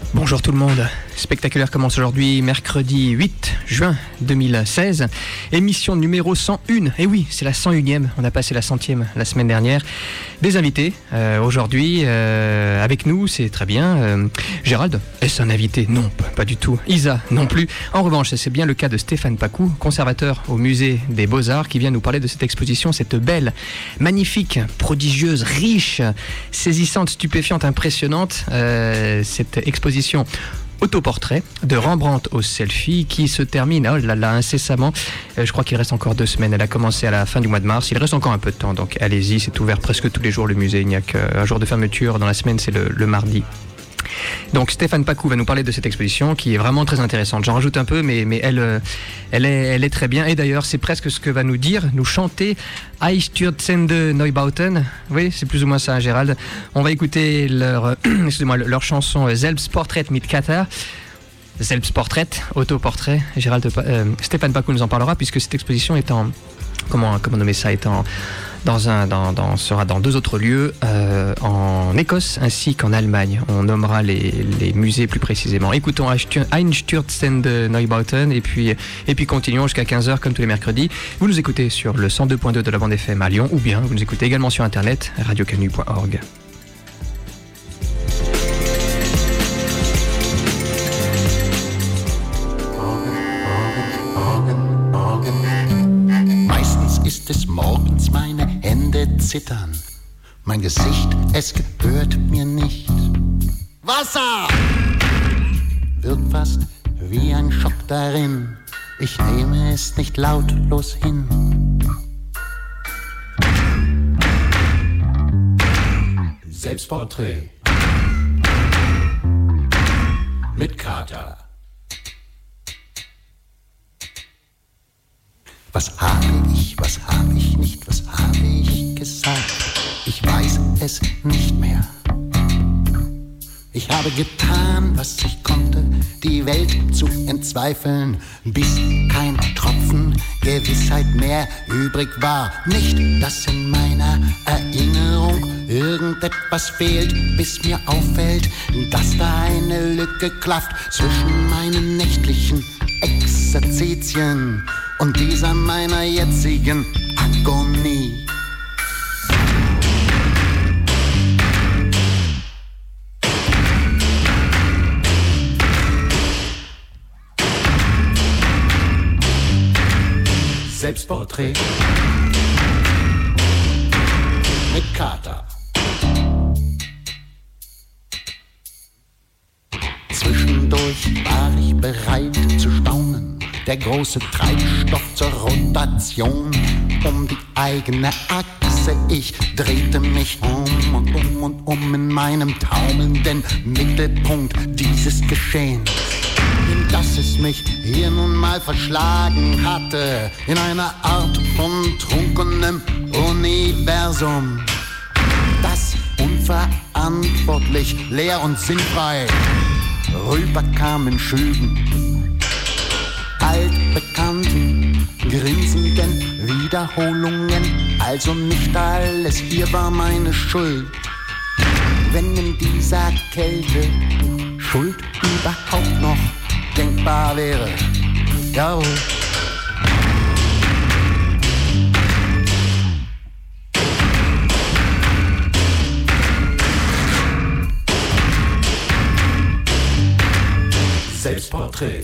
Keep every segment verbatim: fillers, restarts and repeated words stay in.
Bonjour tout le monde. Spectaculaire commence aujourd'hui, mercredi huit juin deux mille seize. Émission numéro cent un. Et oui, c'est la cent unième. On a passé la centième la semaine dernière. Des invités euh, aujourd'hui euh, avec nous, c'est très bien. Euh, Gérald, est-ce un invité? Non, pas du tout. Isa, non plus. En revanche, c'est bien le cas de Stéphane Pacou, conservateur au musée des Beaux-Arts, qui vient nous parler de cette exposition, cette belle, magnifique, prodigieuse, riche, saisissante, stupéfiante, impressionnante, euh, cette exposition autoportrait de Rembrandt au selfie qui se termine, oh là là, incessamment. Euh, je crois qu'il reste encore deux semaines. Elle a commencé à la fin du mois de mars. Il reste encore un peu de temps, donc allez-y. C'est ouvert presque tous les jours, le musée. Il n'y a qu'un jour de fermeture dans la semaine, c'est le, le mardi. Donc Stéphane Pacou va nous parler de cette exposition qui est vraiment très intéressante. J'en rajoute un peu, mais, mais elle, elle, est, elle est très bien. Et d'ailleurs, c'est presque ce que va nous dire, nous chanter Einstürzende Neubauten. Oui, c'est plus ou moins ça, Gérald. On va écouter leur, excusez-moi, leur chanson Selbstportrait mit Kater. Selbstportrait, autoportrait. Gérald, euh, Stéphane Pacou nous en parlera puisque cette exposition est en, comment, comment nommer ça, est en Dans un, dans, dans, sera dans deux autres lieux, euh, en Écosse ainsi qu'en Allemagne. On nommera les, les musées plus précisément. Écoutons Einstürzende Neubauten et puis, et puis continuons jusqu'à quinze heures comme tous les mercredis. Vous nous écoutez sur le cent deux point deux de la bande F M à Lyon ou bien vous nous écoutez également sur internet radio canu point org. Ist es morgens meine Hände zittern, mein Gesicht, es gehört mir nicht. Wasser wirkt fast wie ein Schock darin, ich nehme es nicht lautlos hin. Selbstporträt mit Kater. Was habe ich, was habe ich nicht, was habe ich gesagt? Ich weiß es nicht mehr. Ich habe getan, was ich konnte, die Welt zu entzweifeln, bis kein Tropfen Gewissheit mehr übrig war. Nicht, dass in meiner Erinnerung irgendetwas fehlt, bis mir auffällt, dass da eine Lücke klafft zwischen meinen nächtlichen Exerzitien und dieser meiner jetzigen Agonie. Selbstporträt mit Kater. Zwischendurch war ich bereit zu staunen. Der große Treibstoff zur Rotation um die eigene Achse. Ich drehte mich um und um und um in meinem taumelnden Mittelpunkt dieses Geschehens, in das es mich hier nun mal verschlagen hatte, in einer Art von trunkenem Universum, das unverantwortlich, leer und sinnfrei rüberkam in Schüben, altbekannten, grinsenden Wiederholungen. Also nicht alles hier war meine Schuld, wenn in dieser Kälte Schuld überhaupt noch denkbar wäre. Jawohl. Selbstporträt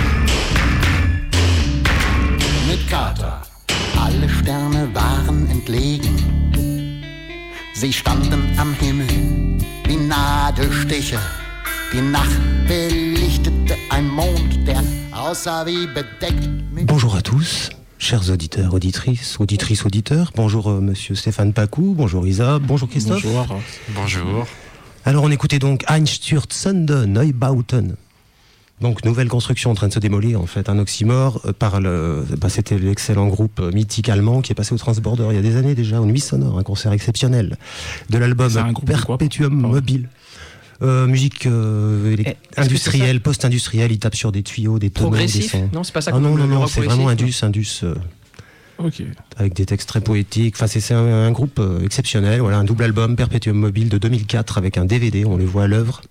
mit Kater. Alle Sterne waren entlegen. Sie standen am Himmel wie Nadelstiche. Die Nacht belichtete ein Mond, der aussah wie bedeckt mit... Bonjour à tous, chers auditeurs, auditrices, auditrices, auditeurs. Bonjour euh, monsieur Stéphane Pacou, bonjour Isa, bonjour Christophe. Bonjour. Bonjour. Alors on écoutait donc Einstürzende Neubauten. Donc nouvelle construction en train de se démolir, en fait, un oxymore par le, bah, c'était l'excellent groupe mythique allemand qui est passé au Transborder il y a des années déjà, au Nuit Sonore, un concert exceptionnel de l'album Perpetuum Mobile. Euh, musique euh, Eh, industrielle, post-industrielle, il tape sur des tuyaux, des tonneaux, des Progressif sons. Non, c'est pas ça Ah qu'on non, non, le non, rock c'est vraiment progressif, indus, indus, euh, Ok. avec des textes très poétiques. Enfin, c'est, c'est un, un groupe euh, exceptionnel. Voilà, un double album, Perpetuum Mobile de deux mille quatre, avec un D V D, on les voit à l'œuvre.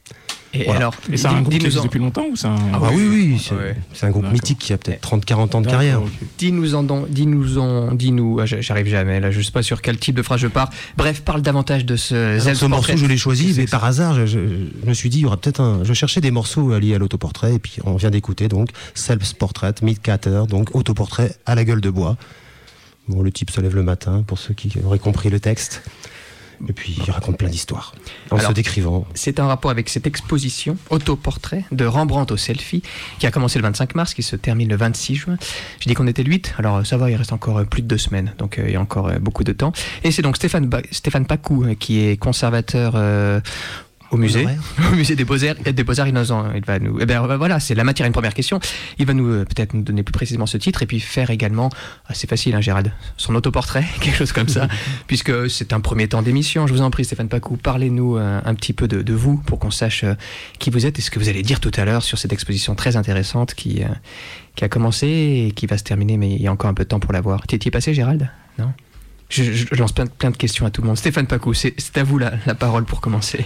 Et Voilà. alors, Et c'est un groupe qui dis-nous existe en, depuis longtemps ou c'est un... Ah, oui, oui, c'est, Ouais. c'est un groupe D'accord. mythique qui a peut-être trente à quarante ans de carrière. D'accord, ok. dis-nous en, don- dis-nous en, dis-nous, ah, j'arrive jamais là, je sais pas sur quel type de phrase je pars. Bref, parle davantage de ce Alors, Zelf ce morceau, Portrait. je l'ai choisi, Qu'est-ce mais que c'est par hasard, je, je- je me suis dit, il y aura peut-être un. Je cherchais des morceaux liés à l'autoportrait, et puis on vient d'écouter donc Self-Portrait, Meat Cutter, donc autoportrait à la gueule de bois. Bon, le type se lève le matin, pour ceux qui auraient compris le texte. Et puis il raconte plein d'histoires, en Alors, se décrivant. C'est un rapport avec cette exposition autoportrait de Rembrandt au selfie qui a commencé le vingt-cinq mars, qui se termine le vingt-six juin. J'ai dit qu'on était le huit, alors ça va, il reste encore plus de deux semaines, donc euh, il y a encore euh, beaucoup de temps. Et c'est donc Stéphane, ba- Stéphane Pacou euh, qui est conservateur euh, au musée, au musée des Beaux-Arts. Des Beaux-Arts, il, nous en- il va nous. Eh ben euh, voilà, c'est la matière à une première question. Il va nous euh, peut-être nous donner plus précisément ce titre et puis faire également, ah, c'est facile, hein, Gérald, son autoportrait, quelque chose comme ça, puisque c'est un premier temps d'émission. Je vous en prie, Stéphane Pacou, parlez-nous euh, un petit peu de, de vous pour qu'on sache euh, qui vous êtes et ce que vous allez dire tout à l'heure sur cette exposition très intéressante qui, euh, qui a commencé et qui va se terminer, mais il y a encore un peu de temps pour la voir. Tu y es passé, Gérald ? Non ? je, je, je lance plein, plein de questions à tout le monde. Stéphane Pacou, c'est, c'est à vous la, la parole pour commencer.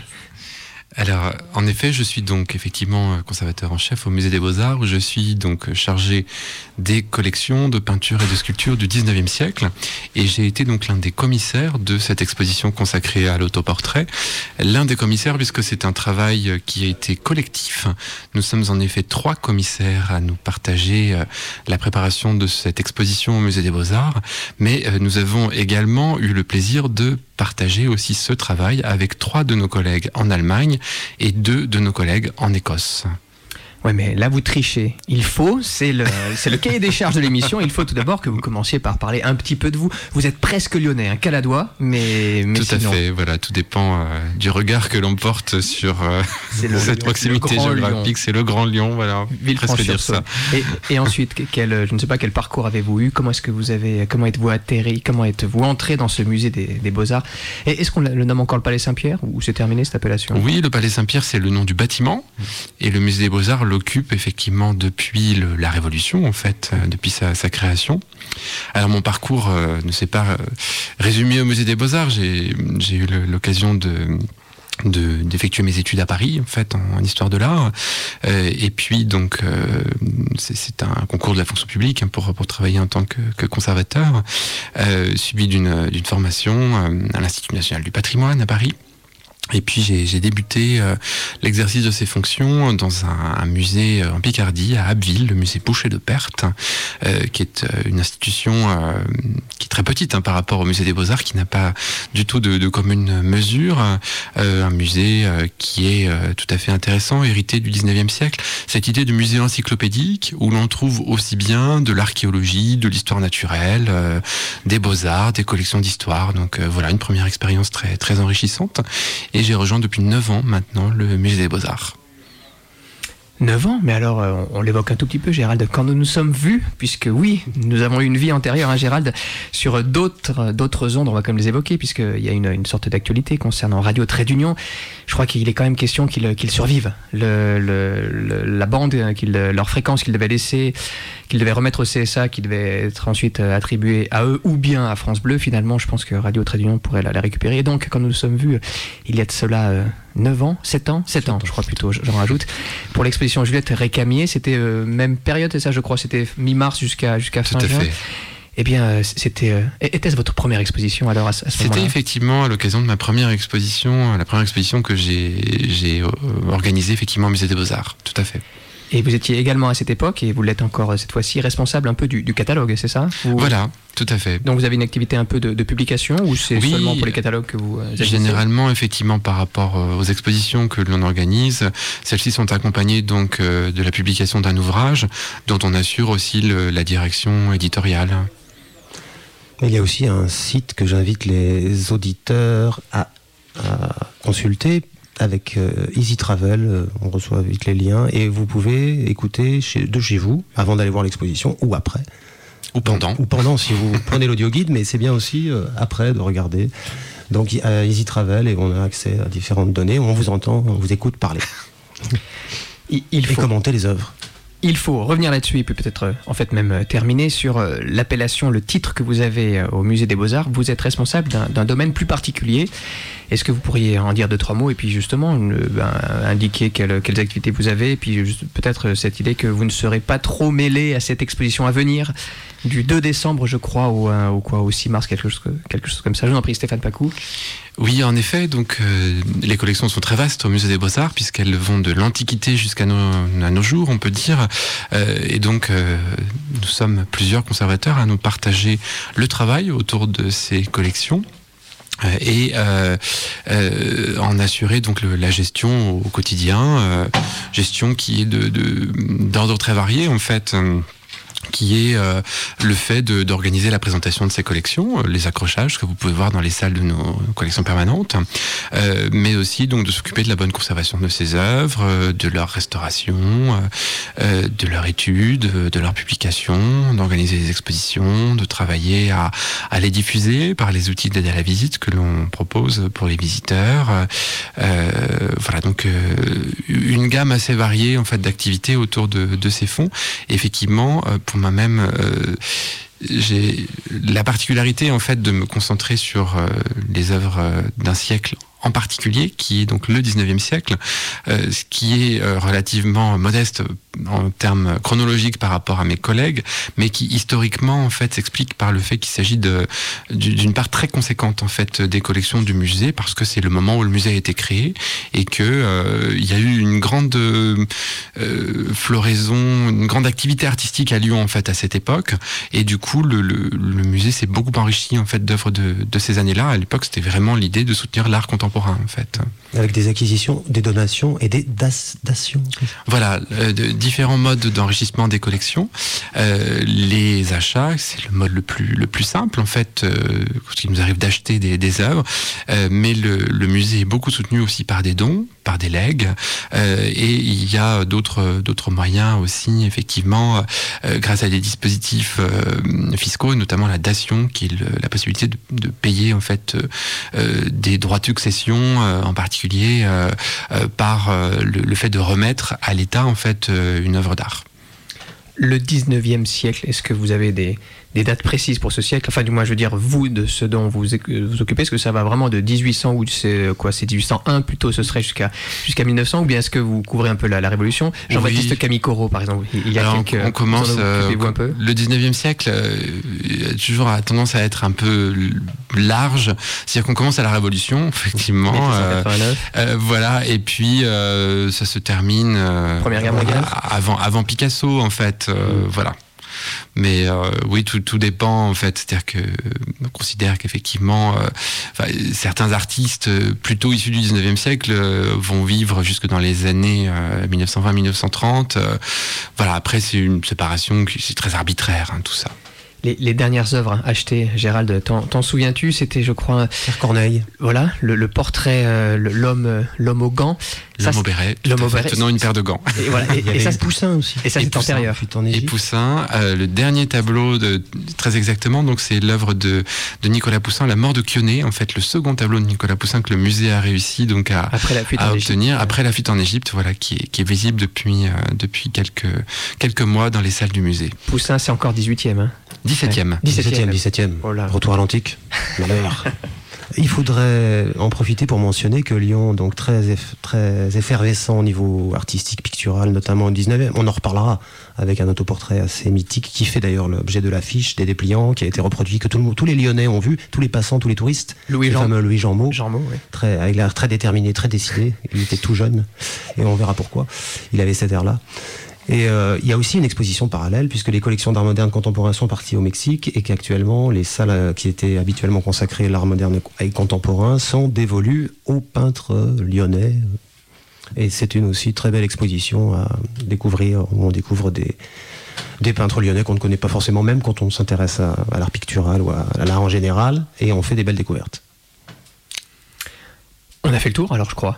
Alors, en effet, je suis donc effectivement conservateur en chef au Musée des Beaux-Arts, où je suis donc chargé des collections de peintures et de sculptures du dix-neuvième siècle. Et j'ai été donc l'un des commissaires de cette exposition consacrée à l'autoportrait. L'un des commissaires, puisque c'est un travail qui a été collectif. Nous sommes en effet trois commissaires à nous partager la préparation de cette exposition au Musée des Beaux-Arts. Mais nous avons également eu le plaisir de partager aussi ce travail avec trois de nos collègues en Allemagne et deux de nos collègues en Écosse. Ouais, mais là, vous trichez. Il faut, c'est le, c'est le cahier des charges de l'émission, il faut tout d'abord que vous commenciez par parler un petit peu de vous. Vous êtes presque lyonnais, un caladois, mais, mais Tout sinon, à fait, voilà, tout dépend euh, du regard que l'on porte sur euh, C'est le- cette le- proximité le Grand géographique. Lyon. C'est le Grand Lyon, voilà, presque dire ça. Et, et ensuite, quel, je ne sais pas quel parcours avez-vous eu, comment est-ce que vous avez, comment êtes-vous atterri, comment êtes-vous entré dans ce musée des, des Beaux-Arts? Et est-ce qu'on le nomme encore le Palais Saint-Pierre ou c'est terminé cette appellation? Oui, le Palais Saint-Pierre, c'est le nom du bâtiment, et le Musée des Beaux-Arts l'occupe effectivement depuis le, la Révolution, en fait, euh, depuis sa, sa création. Alors mon parcours euh, ne s'est pas euh, résumé au Musée des Beaux-Arts. J'ai, j'ai eu le, l'occasion de... De, d'effectuer mes études à Paris, en fait, en, en histoire de l'art. Euh, et puis, donc, euh, c'est, c'est un concours de la fonction publique hein, pour, pour travailler en tant que, que conservateur, euh, suivi d'une, d'une formation euh, à l'Institut national du patrimoine à Paris. Et puis j'ai, j'ai débuté euh, l'exercice de ces fonctions dans un, un musée en Picardie, à Abbeville, le musée Boucher de Perthes, euh, qui est euh, une institution euh, qui est très petite hein, par rapport au musée des Beaux-Arts, qui n'a pas du tout de, de commune mesure. Euh, un musée euh, qui est euh, tout à fait intéressant, hérité du dix-neuvième siècle. Cette idée de musée encyclopédique, où l'on trouve aussi bien de l'archéologie, de l'histoire naturelle, euh, des Beaux-Arts, des collections d'histoire. Donc euh, voilà, une première expérience très, très enrichissante. Et j'ai rejoint depuis neuf ans maintenant le Musée des Beaux-Arts. neuf ans, mais alors euh, on, on l'évoque un tout petit peu, Gérald, quand nous nous sommes vus, puisque oui, nous avons eu une vie antérieure, hein, Gérald, sur d'autres, d'autres ondes, on va quand même les évoquer, puisqu'il y a une, une sorte d'actualité concernant Radio Trait d'Union. Je crois qu'il est quand même question qu'ils, qu'ils survivent. Le, le, le, la bande, qu'ils, leur fréquence qu'ils devaient laisser, qu'ils devaient remettre au C S A, qui devait être ensuite attribuée à eux ou bien à France Bleu, finalement, je pense que Radio Trait d'Union pourrait la, la récupérer. Et donc, quand nous nous sommes vus, il y a de cela euh, neuf ans, sept ans, sept ans, je crois plutôt, j'en rajoute, pour l'exposition Juliette Récamier, c'était euh, même période, c'est ça, je crois, c'était mi-mars jusqu'à, jusqu'à fin juin. Tout à fait. Eh bien, euh, c'était. Euh, était-ce votre première exposition alors à, à ce C'était moment-là? effectivement à l'occasion de ma première exposition, la première exposition que j'ai, j'ai euh, organisée effectivement au Musée des Beaux-Arts. Tout à fait. Et vous étiez également à cette époque, et vous l'êtes encore euh, cette fois-ci, responsable un peu du, du catalogue, c'est ça? Ou... Voilà, tout à fait. Donc vous avez une activité un peu de, de publication, ou c'est Oui, seulement pour les catalogues que vous euh, agissez? Généralement, effectivement, par rapport aux expositions que l'on organise, celles-ci sont accompagnées donc euh, de la publication d'un ouvrage dont on assure aussi le, la direction éditoriale. Il y a aussi un site que j'invite les auditeurs à, à consulter avec euh, Easy Travel. Euh, on reçoit vite les liens et vous pouvez écouter chez, de chez vous avant d'aller voir l'exposition ou après. Ou pendant. Donc, ou pendant si vous prenez l'audio guide, mais c'est bien aussi euh, après de regarder. Donc à Easy Travel et on a accès à différentes données. On vous entend, on vous écoute parler Il, il et faut. commenter les œuvres. Il faut revenir là-dessus et puis peut-être euh, en fait même euh, terminer sur euh, l'appellation, le titre que vous avez euh, au Musée des Beaux-Arts. Vous êtes responsable d'un, d'un domaine plus particulier. Est-ce que vous pourriez en dire deux, trois mots et puis justement euh, ben, indiquer quelles, quelles activités vous avez et puis juste, peut-être euh, cette idée que vous ne serez pas trop mêlé à cette exposition à venir du deux décembre, je crois, ou, euh, ou quoi, au six mars, quelque chose, quelque chose comme ça. Je vous en prie, Stéphane Pacou. Oui, en effet, donc euh, les collections sont très vastes au Musée des Beaux-Arts puisqu'elles vont de l'Antiquité jusqu'à nos, à nos jours, on peut dire. Euh, et donc, euh, nous sommes plusieurs conservateurs à nous partager le travail autour de ces collections. Et euh, euh, en assurer donc le, la gestion au quotidien, euh, gestion qui est de, de, d'ordre très varié en fait. Qui est euh, le fait de, d'organiser la présentation de ces collections, euh, les accrochages que vous pouvez voir dans les salles de nos collections permanentes, euh, mais aussi donc de s'occuper de la bonne conservation de ces œuvres, euh, de leur restauration, euh, de leur étude, de leur publication, d'organiser des expositions, de travailler à, à les diffuser par les outils d'aide à la visite que l'on propose pour les visiteurs. Euh, voilà donc euh, une gamme assez variée en fait d'activités autour de, de ces fonds. Et effectivement, euh, pour moi-même, euh, j'ai la particularité en fait de me concentrer sur euh, les œuvres euh, d'un siècle en particulier, qui est donc le dix-neuvième siècle, euh, ce qui est euh, relativement modeste en termes chronologiques par rapport à mes collègues, mais qui historiquement en fait s'explique par le fait qu'il s'agit de, d'une part très conséquente en fait des collections du musée, parce que c'est le moment où le musée a été créé et que euh, il y a eu une grande euh, floraison, une grande activité artistique à Lyon en fait à cette époque, et du coup le, le, le musée s'est beaucoup enrichi en fait d'œuvres de, de ces années-là. À l'époque, c'était vraiment l'idée de soutenir l'art contemporain en fait. Avec des acquisitions, des donations et des dations. Voilà, euh, de, différents modes d'enrichissement des collections. Euh, les achats, c'est le mode le plus le plus simple en fait, euh, parce qu'il nous arrive d'acheter des, des œuvres, euh, mais le, le musée est beaucoup soutenu aussi par des dons, par des legs, euh, et il y a d'autres d'autres moyens aussi, effectivement, euh, grâce à des dispositifs euh, fiscaux, notamment la dation, qui est le, la possibilité de, de payer en fait euh, des droits de succession, euh, en particulier euh, euh, par euh, le, le fait de remettre à l'État en fait euh, une œuvre d'art. Le dix-neuvième siècle, est-ce que vous avez des, des dates précises pour ce siècle? Enfin, du moins, je veux dire, vous, de ce dont vous vous occupez, est-ce que ça va vraiment de dix-huit cents, ou c'est quoi, c'est dix-huit cent un plutôt, ce serait jusqu'à, jusqu'à mille neuf cents, ou bien est-ce que vous couvrez un peu la, la Révolution? Jean-Baptiste oui. Camille-Corot, par exemple, il y a Alors, quelques... on commence, euh, un peu le dix-neuvième siècle, euh, toujours a tendance à être un peu large, c'est-à-dire qu'on commence à la Révolution, effectivement, euh, euh, voilà, et puis euh, ça se termine... Euh, Première Guerre mondiale avant, avant Picasso, en fait. Euh, mmh. Voilà. Mais euh, oui, tout, tout dépend en fait. C'est-à-dire que on considère qu'effectivement, euh, certains artistes plutôt issus du dix-neuvième siècle euh, vont vivre jusque dans les années euh, mille neuf cent vingt mille neuf cent trente. Euh, voilà. Après, c'est une séparation qui c'est très arbitraire, hein, tout ça. Les, les dernières œuvres achetées, Gérald, t'en, t'en souviens-tu? C'était, je crois, Pierre Corneille. Voilà, le, le portrait, euh, le, l'homme, l'homme au gants. L'homme ça, au béret, l'homme au béret, tenant une paire de gants. Et voilà, et, et ça, c'est Poussin aussi. Et ça, c'est antérieur. Et Poussin, euh, le dernier tableau, de, très exactement, donc c'est l'œuvre de, de Nicolas Poussin, La mort de Quioné, en fait, le second tableau de Nicolas Poussin que le musée a réussi donc à, après la fuite à en obtenir Égypte. Après la fuite en Égypte, voilà, qui est, qui est visible depuis, euh, depuis quelques, quelques mois dans les salles du musée. Poussin, c'est encore dix-huitième. Hein. dix-septième. Ouais. dix-septième. dix-septième. Oh là. Retour à l'antique. Malheur. Il faudrait en profiter pour mentionner que Lyon, donc très, eff- très effervescent au niveau artistique, pictural, notamment au dix-neuvième, on en reparlera avec un autoportrait assez mythique qui fait d'ailleurs l'objet de l'affiche, des dépliants, qui a été reproduit, que tout le, tous les Lyonnais ont vu, tous les passants, tous les touristes. Louis le Jean... fameux Louis Jean Mot, Jean Mot oui. très, avec l'air très déterminé, très décidé. Il était tout jeune et on verra pourquoi. Il avait cet air-là. Et euh, il y a aussi une exposition parallèle, puisque les collections d'art moderne contemporain sont parties au Mexique et qu'actuellement, les salles euh, qui étaient habituellement consacrées à l'art moderne et contemporain sont dévolues aux peintres lyonnais. Et c'est une aussi très belle exposition à découvrir, où on découvre des, des peintres lyonnais qu'on ne connaît pas forcément, même quand on s'intéresse à, à l'art pictural ou à, à l'art en général, et on fait des belles découvertes. On a fait le tour, alors je crois.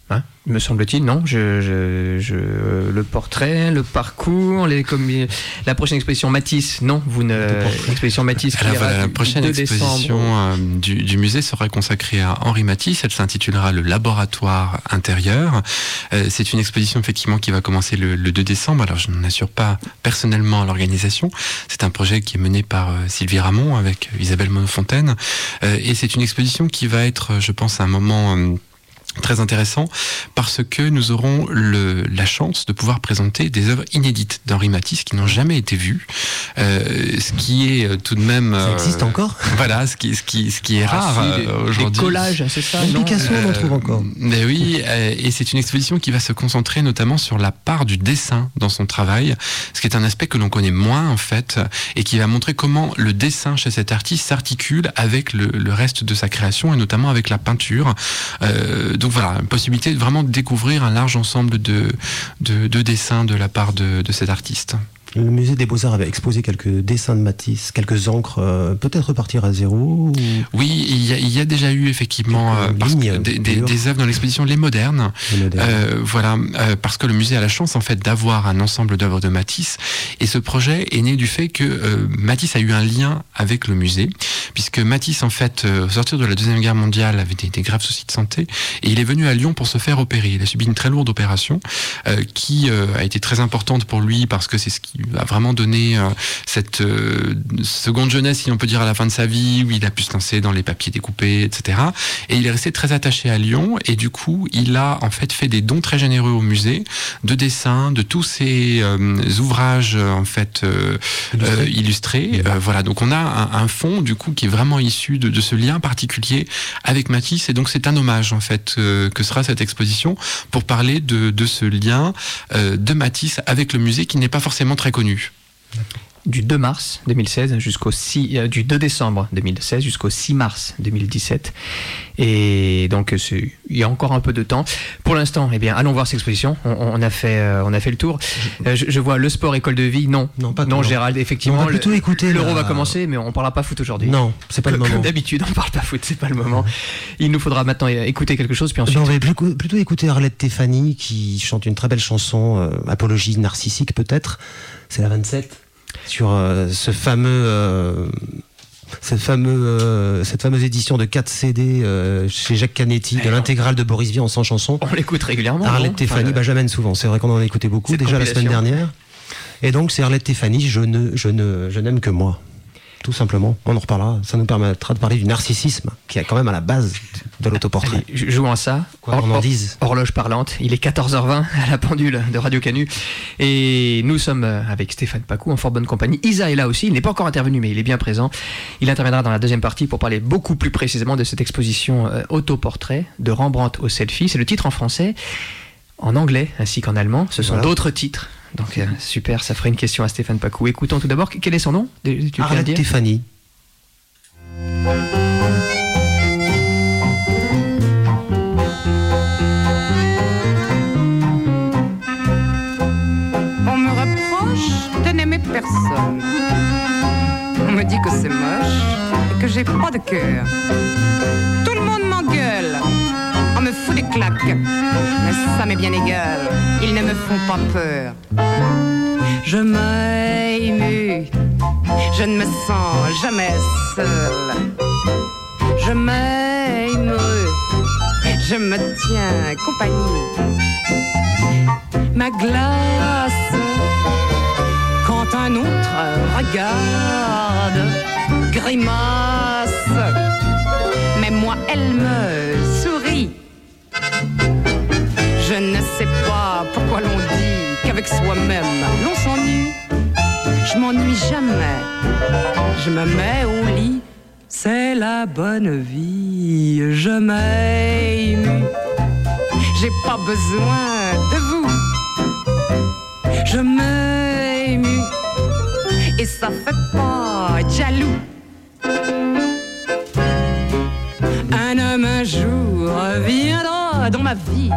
Hein, me semble-t-il, non je, je, je, le portrait, le parcours, les, comme, la prochaine exposition Matisse, non, vous ne. L'exposition Matisse. Alors voilà, la prochaine exposition euh, du, du musée sera consacrée à Henri Matisse. Elle s'intitulera Le Laboratoire intérieur. Euh, c'est une exposition effectivement qui va commencer le, le deux décembre. Alors je n'en assure pas personnellement l'organisation. C'est un projet qui est mené par euh, Sylvie Ramon avec Isabelle Monofontaine. Euh, et c'est une exposition qui va être, je pense, un moment. Euh, très intéressant parce que nous aurons le, la chance de pouvoir présenter des œuvres inédites d'Henri Matisse qui n'ont jamais été vues, euh, ce qui est tout de même... Ça existe euh, encore ? Voilà, ce qui, ce qui, ce qui est ah, rare si, des, aujourd'hui. Des collages, c'est ça ? Non, Picasso, on en trouve encore. Mais oui, euh, et c'est une exposition qui va se concentrer notamment sur la part du dessin dans son travail, ce qui est un aspect que l'on connaît moins en fait, et qui va montrer comment le dessin chez cet artiste s'articule avec le, le reste de sa création, et notamment avec la peinture. Euh, Donc voilà, une possibilité de vraiment découvrir un large ensemble de, de, de dessins de la part de, de cet artiste. Le musée des Beaux-Arts avait exposé quelques dessins de Matisse, quelques encres, euh, peut-être repartir à zéro ou... Oui, il y, a, il y a déjà eu effectivement euh, parce que des, des, des œuvres dans l'exposition Les Modernes. Les modernes. Euh, voilà, euh, parce que le musée a la chance en fait d'avoir un ensemble d'œuvres de Matisse, et ce projet est né du fait que euh, Matisse a eu un lien avec le musée, puisque Matisse en fait, euh, au sortir de la Deuxième Guerre mondiale, avait des, des graves soucis de santé, et il est venu à Lyon pour se faire opérer. Il a subi une très lourde opération euh, qui euh, a été très importante pour lui parce que c'est ce qui a vraiment donné euh, cette euh, seconde jeunesse, si on peut dire, à la fin de sa vie, où il a pu se lancer dans les papiers découpés, et cetera. Et il est resté très attaché à Lyon, et du coup, il a en fait fait des dons très généreux au musée, de dessins, de tous ses euh, ouvrages en fait euh, illustrés. Euh, illustrés. Euh, voilà, donc on a un, un fonds du coup qui est vraiment issu de, de ce lien particulier avec Matisse, et donc c'est un hommage en fait euh, que sera cette exposition pour parler de, de ce lien euh, de Matisse avec le musée qui n'est pas forcément très connu. Du deux mars deux mille seize jusqu'au six, euh, du deux décembre deux mille seize jusqu'au six mars deux mille dix-sept. Et donc c'est, il y a encore un peu de temps. Pour l'instant, eh bien, allons voir cette exposition. On, on a fait, euh, on a fait le tour. Euh, je, je vois le sport école de vie. Non, non, pas non, Gérald. Effectivement, on va plutôt le, écouter. L'Euro la... va commencer, mais on parlera pas foot aujourd'hui. Non, c'est pas le moment. Comme d'habitude, on parle pas foot. C'est pas le moment. Il nous faudra maintenant écouter quelque chose, puis ensuite. Ben, on va plutôt écouter Arlette Tefani qui chante une très belle chanson, euh, apologie narcissique peut-être. C'est la vingt-sept. Sur euh, ce fameux, euh, cette, fameux euh, cette fameuse édition de quatre C D euh, chez Jacques Canetti, de l'intégrale de Boris Vian en cent chansons. On l'écoute régulièrement. Arlette Tefani, bah, j'amène souvent. C'est vrai qu'on en a écouté beaucoup, déjà la semaine dernière. Et donc c'est Arlette Tefani, je, ne, je, ne, je n'aime que moi. Tout simplement, on en reparlera. Ça nous permettra de parler du narcissisme qui est quand même à la base de l'autoportrait. Allez, jouons à ça. Quoi qu'on en dise. Horloge parlante. Il est quatorze heures vingt à la pendule de Radio Canu. Et nous sommes avec Stéphane Pacou en fort bonne compagnie. Isa est là aussi. Il n'est pas encore intervenu, mais il est bien présent. Il interviendra dans la deuxième partie pour parler beaucoup plus précisément de cette exposition euh, autoportrait de Rembrandt au selfie. C'est le titre en français, en anglais ainsi qu'en allemand. Ce sont voilà. d'autres titres. Donc euh, super, ça ferait une question à Stéphane Pacou. Écoutons tout d'abord, quel est son nom ? Tu Arlette Tefani. On me reproche de n'aimer personne. On me dit que c'est moche et que j'ai pas de cœur. Tout le monde m'engueule. On me fout des claques, mais ça m'est bien égal, ils ne me font pas peur. Je m'émue, je ne me sens jamais seule. Je m'émeus, je me tiens compagnie. Ma glace, quand un autre regarde, grimace, mais moi elle me sourit. Je ne sais pas pourquoi l'on dit qu'avec soi-même l'on s'ennuie. Je m'ennuie jamais, je me mets au lit, c'est la bonne vie. Je m'émue, j'ai pas besoin de vous. Je m'émue, et ça fait pas jaloux. Un homme un jour viendra dans ma vie.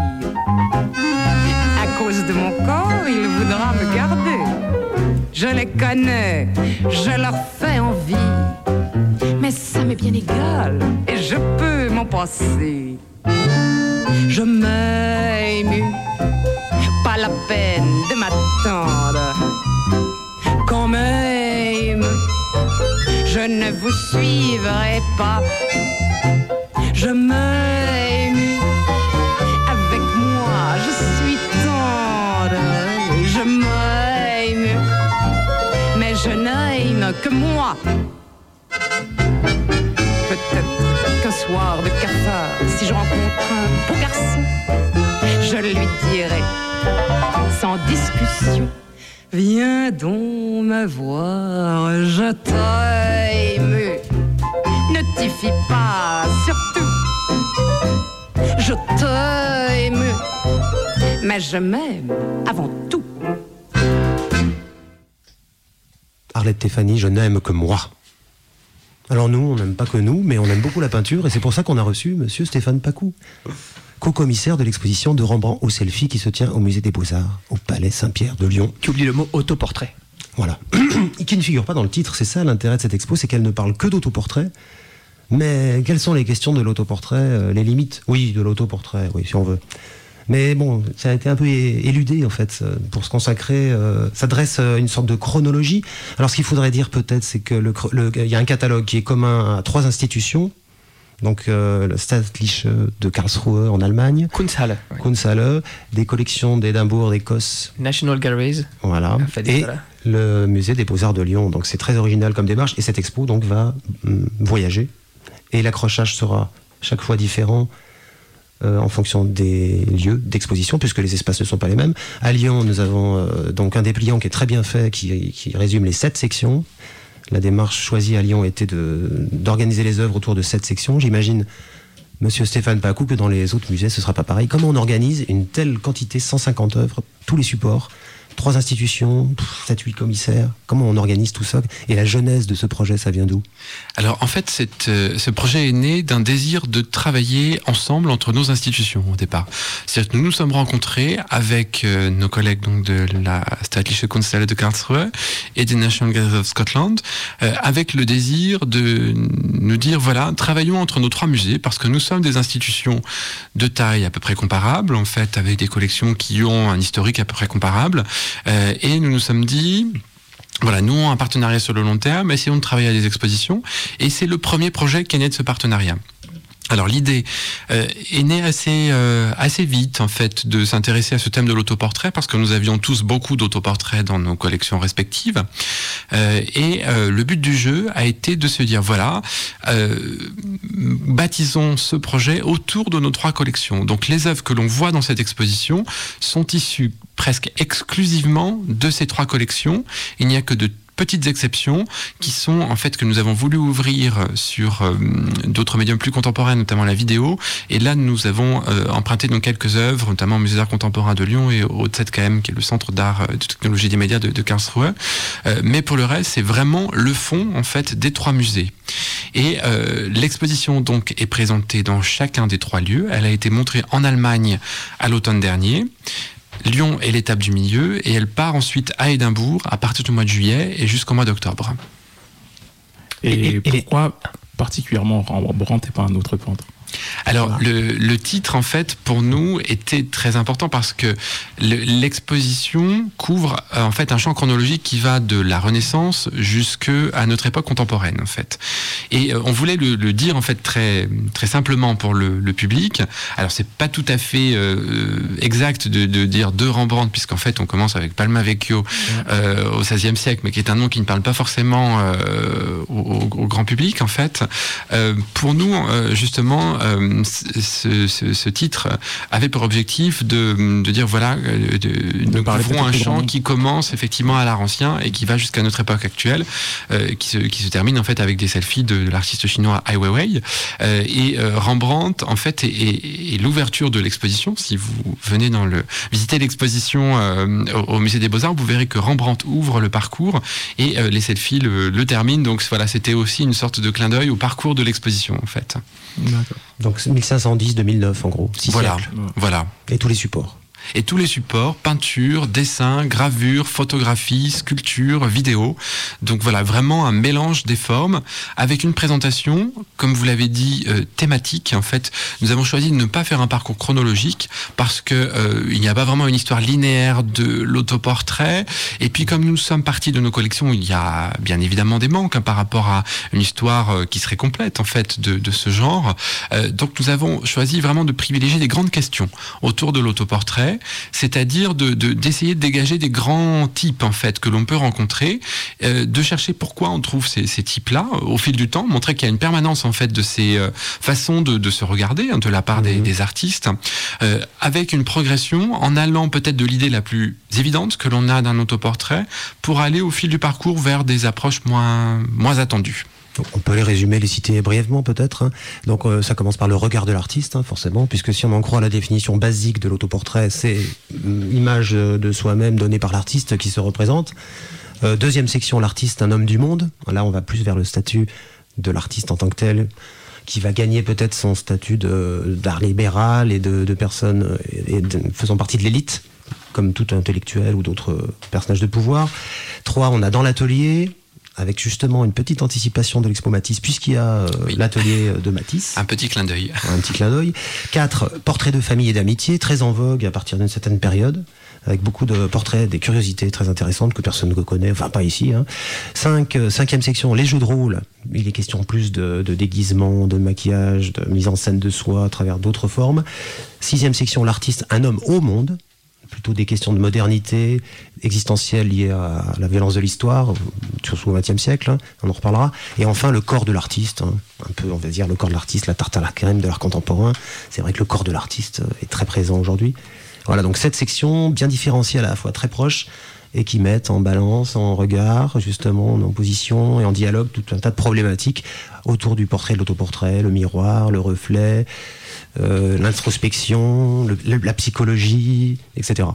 À cause de mon corps, il voudra me garder. Je les connais, je leur fais envie. Mais ça m'est bien égal, et je peux m'en passer. je m'ému, pas la peine de m'attendre qu'on m'aime. Je ne vous suivrai pas, je m'ému, avec moi je suis tendre, je m'ému, mais je n'aime que moi. Peut-être qu'un soir de cafard, si je rencontre un beau garçon, je lui dirai sans discussion: viens donc me voir, je t'aime. Ne t'y fie pas, surtout, je t'aime, mais je m'aime avant tout. Arlette Stéphanie, je n'aime que moi. Alors nous, on n'aime pas que nous, mais on aime beaucoup la peinture, et c'est pour ça qu'on a reçu monsieur Stéphane Pacou, co-commissaire de l'exposition de Rembrandt au selfie qui se tient au musée des Beaux-Arts, au Palais Saint-Pierre de Lyon. Tu oublies le mot autoportrait. Voilà. Qui ne figure pas dans le titre, c'est ça l'intérêt de cette expo, c'est qu'elle ne parle que d'autoportrait. Mais quelles sont les questions de l'autoportrait, euh, les limites? Oui, de l'autoportrait, oui, si on veut. Mais bon, ça a été un peu éludé, en fait, pour se consacrer. Euh, ça dresse une sorte de chronologie. Alors, ce qu'il faudrait dire, peut-être, c'est que le, le, il y a un catalogue qui est commun à trois institutions. Donc, euh, le Staatliche de Karlsruhe en Allemagne. Kunsthalle. Oui. Kunsthalle, des collections d'Édimbourg, d'Écosse. National Galleries. Voilà. Et le musée des Beaux-Arts de Lyon. Donc, c'est très original comme démarche. Et cette expo, donc, va hum, voyager. Et l'accrochage sera chaque fois différent. Euh, en fonction des lieux d'exposition, puisque les espaces ne sont pas les mêmes. À Lyon, nous avons euh, donc un dépliant qui est très bien fait, qui, qui résume les sept sections. La démarche choisie à Lyon était de, d'organiser les œuvres autour de sept sections. J'imagine, monsieur Stéphane Pacou, que dans les autres musées, ce ne sera pas pareil. Comment on organise une telle quantité, cent cinquante œuvres, tous les supports, trois institutions, sept huit commissaires? Comment on organise tout ça? Et la genèse de ce projet, ça vient d'où? Alors en fait, cette, euh, ce projet est né d'un désir de travailler ensemble entre nos institutions au départ. C'est-à-dire que nous nous sommes rencontrés avec euh, nos collègues donc, de la Staatliche Kunsthalle de Karlsruhe et des National Galleries of Scotland, euh, avec le désir de nous dire, voilà, travaillons entre nos trois musées, parce que nous sommes des institutions de taille à peu près comparable, en fait, avec des collections qui ont un historique à peu près comparable. Euh, et nous nous sommes dit, voilà, nous avons un partenariat sur le long terme, essayons de travailler à des expositions, et c'est le premier projet qui est né de ce partenariat. Alors l'idée euh, est née assez euh, assez vite en fait de s'intéresser à ce thème de l'autoportrait, parce que nous avions tous beaucoup d'autoportraits dans nos collections respectives, euh, et euh, le but du jeu a été de se dire voilà, euh, baptisons ce projet autour de nos trois collections. Donc les œuvres que l'on voit dans cette exposition sont issues presque exclusivement de ces trois collections. Il n'y a que de petites exceptions qui sont en fait que nous avons voulu ouvrir sur euh, d'autres médiums plus contemporains, notamment la vidéo. Et là, nous avons euh, emprunté donc quelques œuvres, notamment au Musée d'art contemporain de Lyon et au Z K M, qui est le centre d'art et de technologie des médias de, de Karlsruhe. Euh, mais pour le reste, c'est vraiment le fond en fait des trois musées. Et euh, l'exposition donc est présentée dans chacun des trois lieux. Elle a été montrée en Allemagne à l'automne dernier. Lyon est l'étape du milieu, et elle part ensuite à Édimbourg à partir du mois de juillet et jusqu'au mois d'octobre. Et, et, et pourquoi les... particulièrement Rembrandt et pas un autre peintre? Alors voilà. le, le titre en fait pour nous était très important parce que le, l'exposition couvre euh, en fait un champ chronologique qui va de la Renaissance jusqu'à notre époque contemporaine en fait. Et euh, on voulait le, le dire en fait très très simplement pour le, le public. Alors c'est pas tout à fait euh, exact de, de dire de Rembrandt, puisqu'en fait on commence avec Palma Vecchio euh, au seizième siècle, mais qui est un nom qui ne parle pas forcément euh, au, au grand public en fait. Euh, pour nous euh, justement Euh, ce, ce, ce titre avait pour objectif de, de dire voilà, de, de, nous couvrons un champ qui commence effectivement à l'art ancien et qui va jusqu'à notre époque actuelle, euh, qui, se, qui se termine en fait avec des selfies de, de l'artiste chinois Ai Weiwei. Euh, et euh, Rembrandt en fait est, est, est l'ouverture de l'exposition. Si vous venez dans le visiter l'exposition euh, au, au musée des Beaux-Arts, vous verrez que Rembrandt ouvre le parcours et euh, les selfies le, le terminent. Donc voilà, c'était aussi une sorte de clin d'œil au parcours de l'exposition en fait. D'accord. Donc mille cinq cent dix deux mille neuf en gros, six voilà, siècles. voilà. Et tous les supports. Et tous les supports, peinture, dessin, gravure, photographie, sculpture, vidéo. Donc voilà, vraiment un mélange des formes avec une présentation, comme vous l'avez dit, euh, thématique. En fait, nous avons choisi de ne pas faire un parcours chronologique parce que euh, il n'y a pas vraiment une histoire linéaire de l'autoportrait. Et puis comme nous sommes partis de nos collections, il y a bien évidemment des manques hein, par rapport à une histoire euh, qui serait complète en fait de, de ce genre. Euh, donc nous avons choisi vraiment de privilégier des grandes questions autour de l'autoportrait, c'est-à-dire de, de, d'essayer de dégager des grands types en fait que l'on peut rencontrer, euh, de chercher pourquoi on trouve ces, ces types-là au fil du temps, montrer qu'il y a une permanence en fait de ces euh, façons de, de se regarder hein, de la part mmh. des, des artistes, euh, avec une progression en allant peut-être de l'idée la plus évidente que l'on a d'un autoportrait pour aller au fil du parcours vers des approches moins, moins attendues. On peut les résumer, les citer brièvement peut-être. Hein. Donc euh, ça commence par le regard de l'artiste, hein, forcément, puisque si on en croit la définition basique de l'autoportrait, c'est une image de soi-même donnée par l'artiste qui se représente. Euh, deuxième section, l'artiste, un homme du monde. Là, on va plus vers le statut de l'artiste en tant que tel, qui va gagner peut-être son statut de, d'art libéral et de, de personne et de, faisant partie de l'élite, comme tout intellectuel ou d'autres personnages de pouvoir. Trois, on a dans l'atelier, avec justement une petite anticipation de l'expo Matisse, puisqu'il y a euh, oui. l'atelier de Matisse. Un petit clin d'œil. Un petit clin d'œil. Quatre, portraits de famille et d'amitié, très en vogue à partir d'une certaine période, avec beaucoup de portraits, des curiosités très intéressantes que personne ne connaît, enfin pas ici. Hein. Cinq, euh, cinquième section, les jeux de rôle. Il est question plus de, de déguisement, de maquillage, de mise en scène de soi à travers d'autres formes. Sixième section, l'artiste, un homme au monde. Plutôt des questions de modernité existentielle liées à la violence de l'histoire, surtout au vingtième siècle, hein, on en reparlera. Et enfin, le corps de l'artiste, hein, un peu, on va dire, le corps de l'artiste, la tarte à la crème de l'art contemporain. C'est vrai que le corps de l'artiste est très présent aujourd'hui. Voilà, donc cette section, bien différenciée à la fois très proche, et qui mettent en balance, en regard, justement, en opposition et en dialogue, tout un tas de problématiques autour du portrait, de l'autoportrait, le miroir, le reflet, euh, l'introspection, le, la psychologie, et cetera.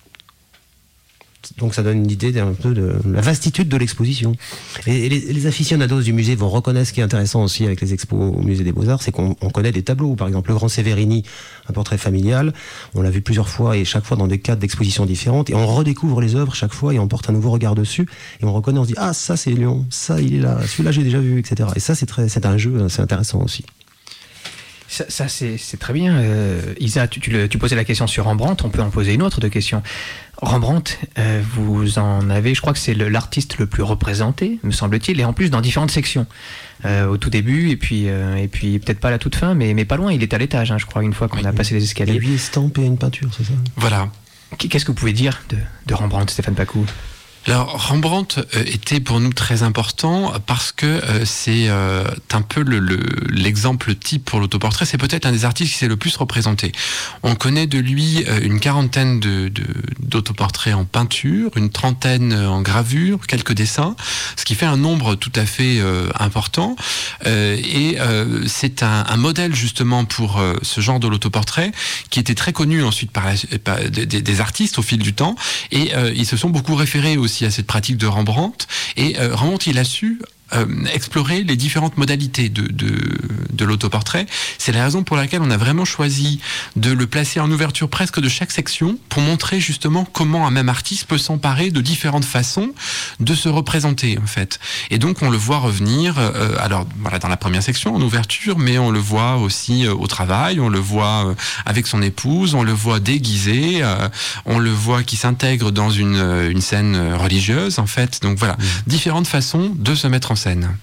Donc ça donne une idée d'un peu de la vastitude de l'exposition. Et les, les aficionados du musée vont reconnaître ce qui est intéressant aussi avec les expos au musée des Beaux-Arts, c'est qu'on on connaît des tableaux. Par exemple, le Grand Severini, un portrait familial, on l'a vu plusieurs fois et chaque fois dans des cadres d'exposition différentes, et on redécouvre les œuvres chaque fois et on porte un nouveau regard dessus, et on reconnaît, on se dit ah ça c'est Léon, ça il est là, celui-là j'ai déjà vu, et cetera. Et ça c'est très, c'est un jeu, c'est intéressant aussi. Ça, ça c'est, c'est très bien. Euh, Isa, tu, tu, le, tu posais la question sur Rembrandt, on peut en poser une autre de question. Rembrandt, euh, vous en avez, je crois que c'est le, l'artiste le plus représenté, me semble-t-il, et en plus dans différentes sections. Euh, au tout début, et puis, euh, et puis peut-être pas à la toute fin, mais, mais pas loin, il est à l'étage, hein, je crois, une fois qu'on oui, a passé les escaliers. Et huit estampes et une peinture, c'est ça ? Voilà. Qu'est-ce que vous pouvez dire de, de Rembrandt, Stéphane Pacou ? Alors Rembrandt euh, était pour nous très important parce que euh, c'est euh, un peu le, le, l'exemple type pour l'autoportrait. C'est peut-être un des artistes qui s'est le plus représenté. On connaît de lui euh, une quarantaine de, de, d'autoportraits en peinture, une trentaine en gravure, quelques dessins, ce qui fait un nombre tout à fait euh, important. Euh, et euh, c'est un, un modèle justement pour euh, ce genre de l'autoportrait qui était très connu ensuite par, la, par des, des artistes au fil du temps. Et euh, ils se sont beaucoup référés aussi à cette pratique de Rembrandt, et euh, Rembrandt il a su euh, explorer les différentes modalités de, de, de l'autoportrait. C'est la raison pour laquelle on a vraiment choisi de le placer en ouverture presque de chaque section pour montrer justement comment un même artiste peut s'emparer de différentes façons de se représenter en fait. Et donc on le voit revenir euh, alors voilà dans la première section en ouverture, mais on le voit aussi euh, au travail, on le voit euh, avec son épouse, on le voit déguisé, euh, on le voit qui s'intègre dans une, une scène religieuse en fait. Donc voilà, mmh. différentes façons de se mettre en scène.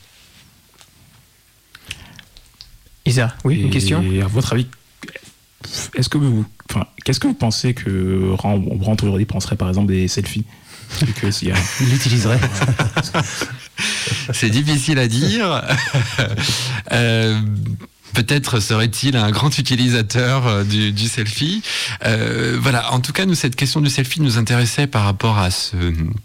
Isa, oui, une et question. Et à votre avis, est-ce que vous, enfin, qu'est-ce que vous pensez que Rembrandt aujourd'hui penserait par exemple des selfies? Que s'il y a... Il l'utiliserait. C'est difficile à dire. euh, Peut-être serait-il un grand utilisateur du, du selfie. Euh, voilà. En tout cas, nous, cette question du selfie nous intéressait par rapport à ce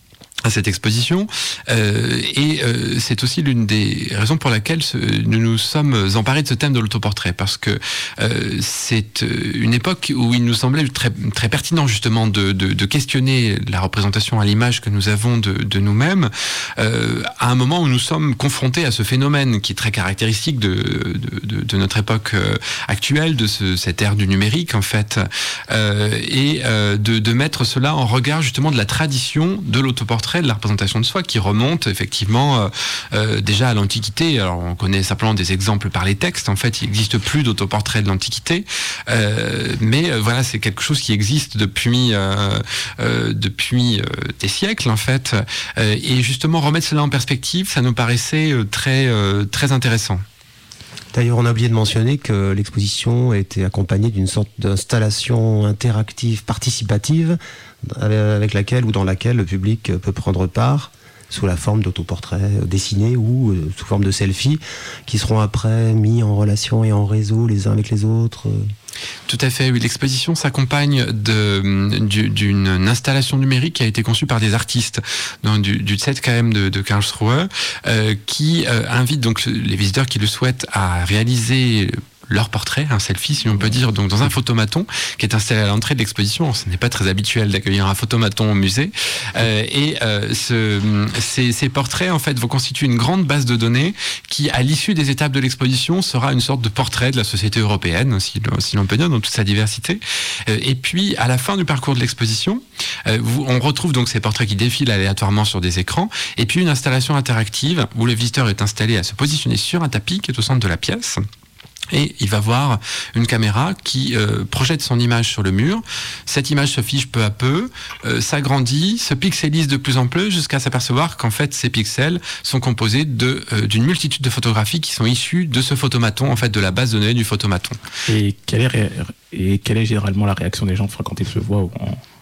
à cette exposition euh, et euh, c'est aussi l'une des raisons pour laquelle ce, nous nous sommes emparés de ce thème de l'autoportrait, parce que euh, c'est une époque où il nous semblait très, très pertinent justement de, de, de questionner la représentation à l'image que nous avons de, de nous-mêmes euh, à un moment où nous sommes confrontés à ce phénomène qui est très caractéristique de, de, de, de notre époque actuelle, de ce, cette ère du numérique en fait, euh, et euh, de, de mettre cela en regard justement de la tradition de l'autoportrait, de la représentation de soi, qui remonte effectivement euh, euh, déjà à l'Antiquité. Alors on connaît simplement des exemples par les textes, en fait il n'existe plus d'autoportrait de l'Antiquité, euh, mais euh, voilà, c'est quelque chose qui existe depuis, euh, euh, depuis euh, des siècles en fait, euh, et justement remettre cela en perspective, ça nous paraissait euh, très, euh, très intéressant. D'ailleurs, on a oublié de mentionner que l'exposition était accompagnée d'une sorte d'installation interactive, participative, avec laquelle ou dans laquelle le public peut prendre part sous la forme d'autoportraits dessinés ou sous forme de selfies, qui seront après mis en relation et en réseau les uns avec les autres. Tout à fait, oui. L'exposition s'accompagne de, d'une installation numérique qui a été conçue par des artistes donc du, du Z K M de, de Karlsruhe, euh, qui euh, invite donc les visiteurs qui le souhaitent à réaliser leur portrait, un selfie si on peut dire, donc dans un photomaton qui est installé à l'entrée de l'exposition. Ce n'est pas très habituel d'accueillir un photomaton au musée, euh, et euh, ce, ces, ces portraits en fait vont constituer une grande base de données qui, à l'issue des étapes de l'exposition, sera une sorte de portrait de la société européenne, si, si l'on peut dire, dans toute sa diversité. Euh, et puis à la fin du parcours de l'exposition, euh, vous, on retrouve donc ces portraits qui défilent aléatoirement sur des écrans, et puis une installation interactive où le visiteur est installé à se positionner sur un tapis qui est au centre de la pièce. Et il va voir une caméra qui euh, projette son image sur le mur. Cette image se fiche peu à peu, euh, s'agrandit, se pixelise de plus en plus jusqu'à s'apercevoir qu'en fait ces pixels sont composés de, euh, d'une multitude de photographies qui sont issues de ce photomaton, en fait de la base de données du photomaton. Et quelle est, ré- et quelle est généralement la réaction des gens quand ils se voient en,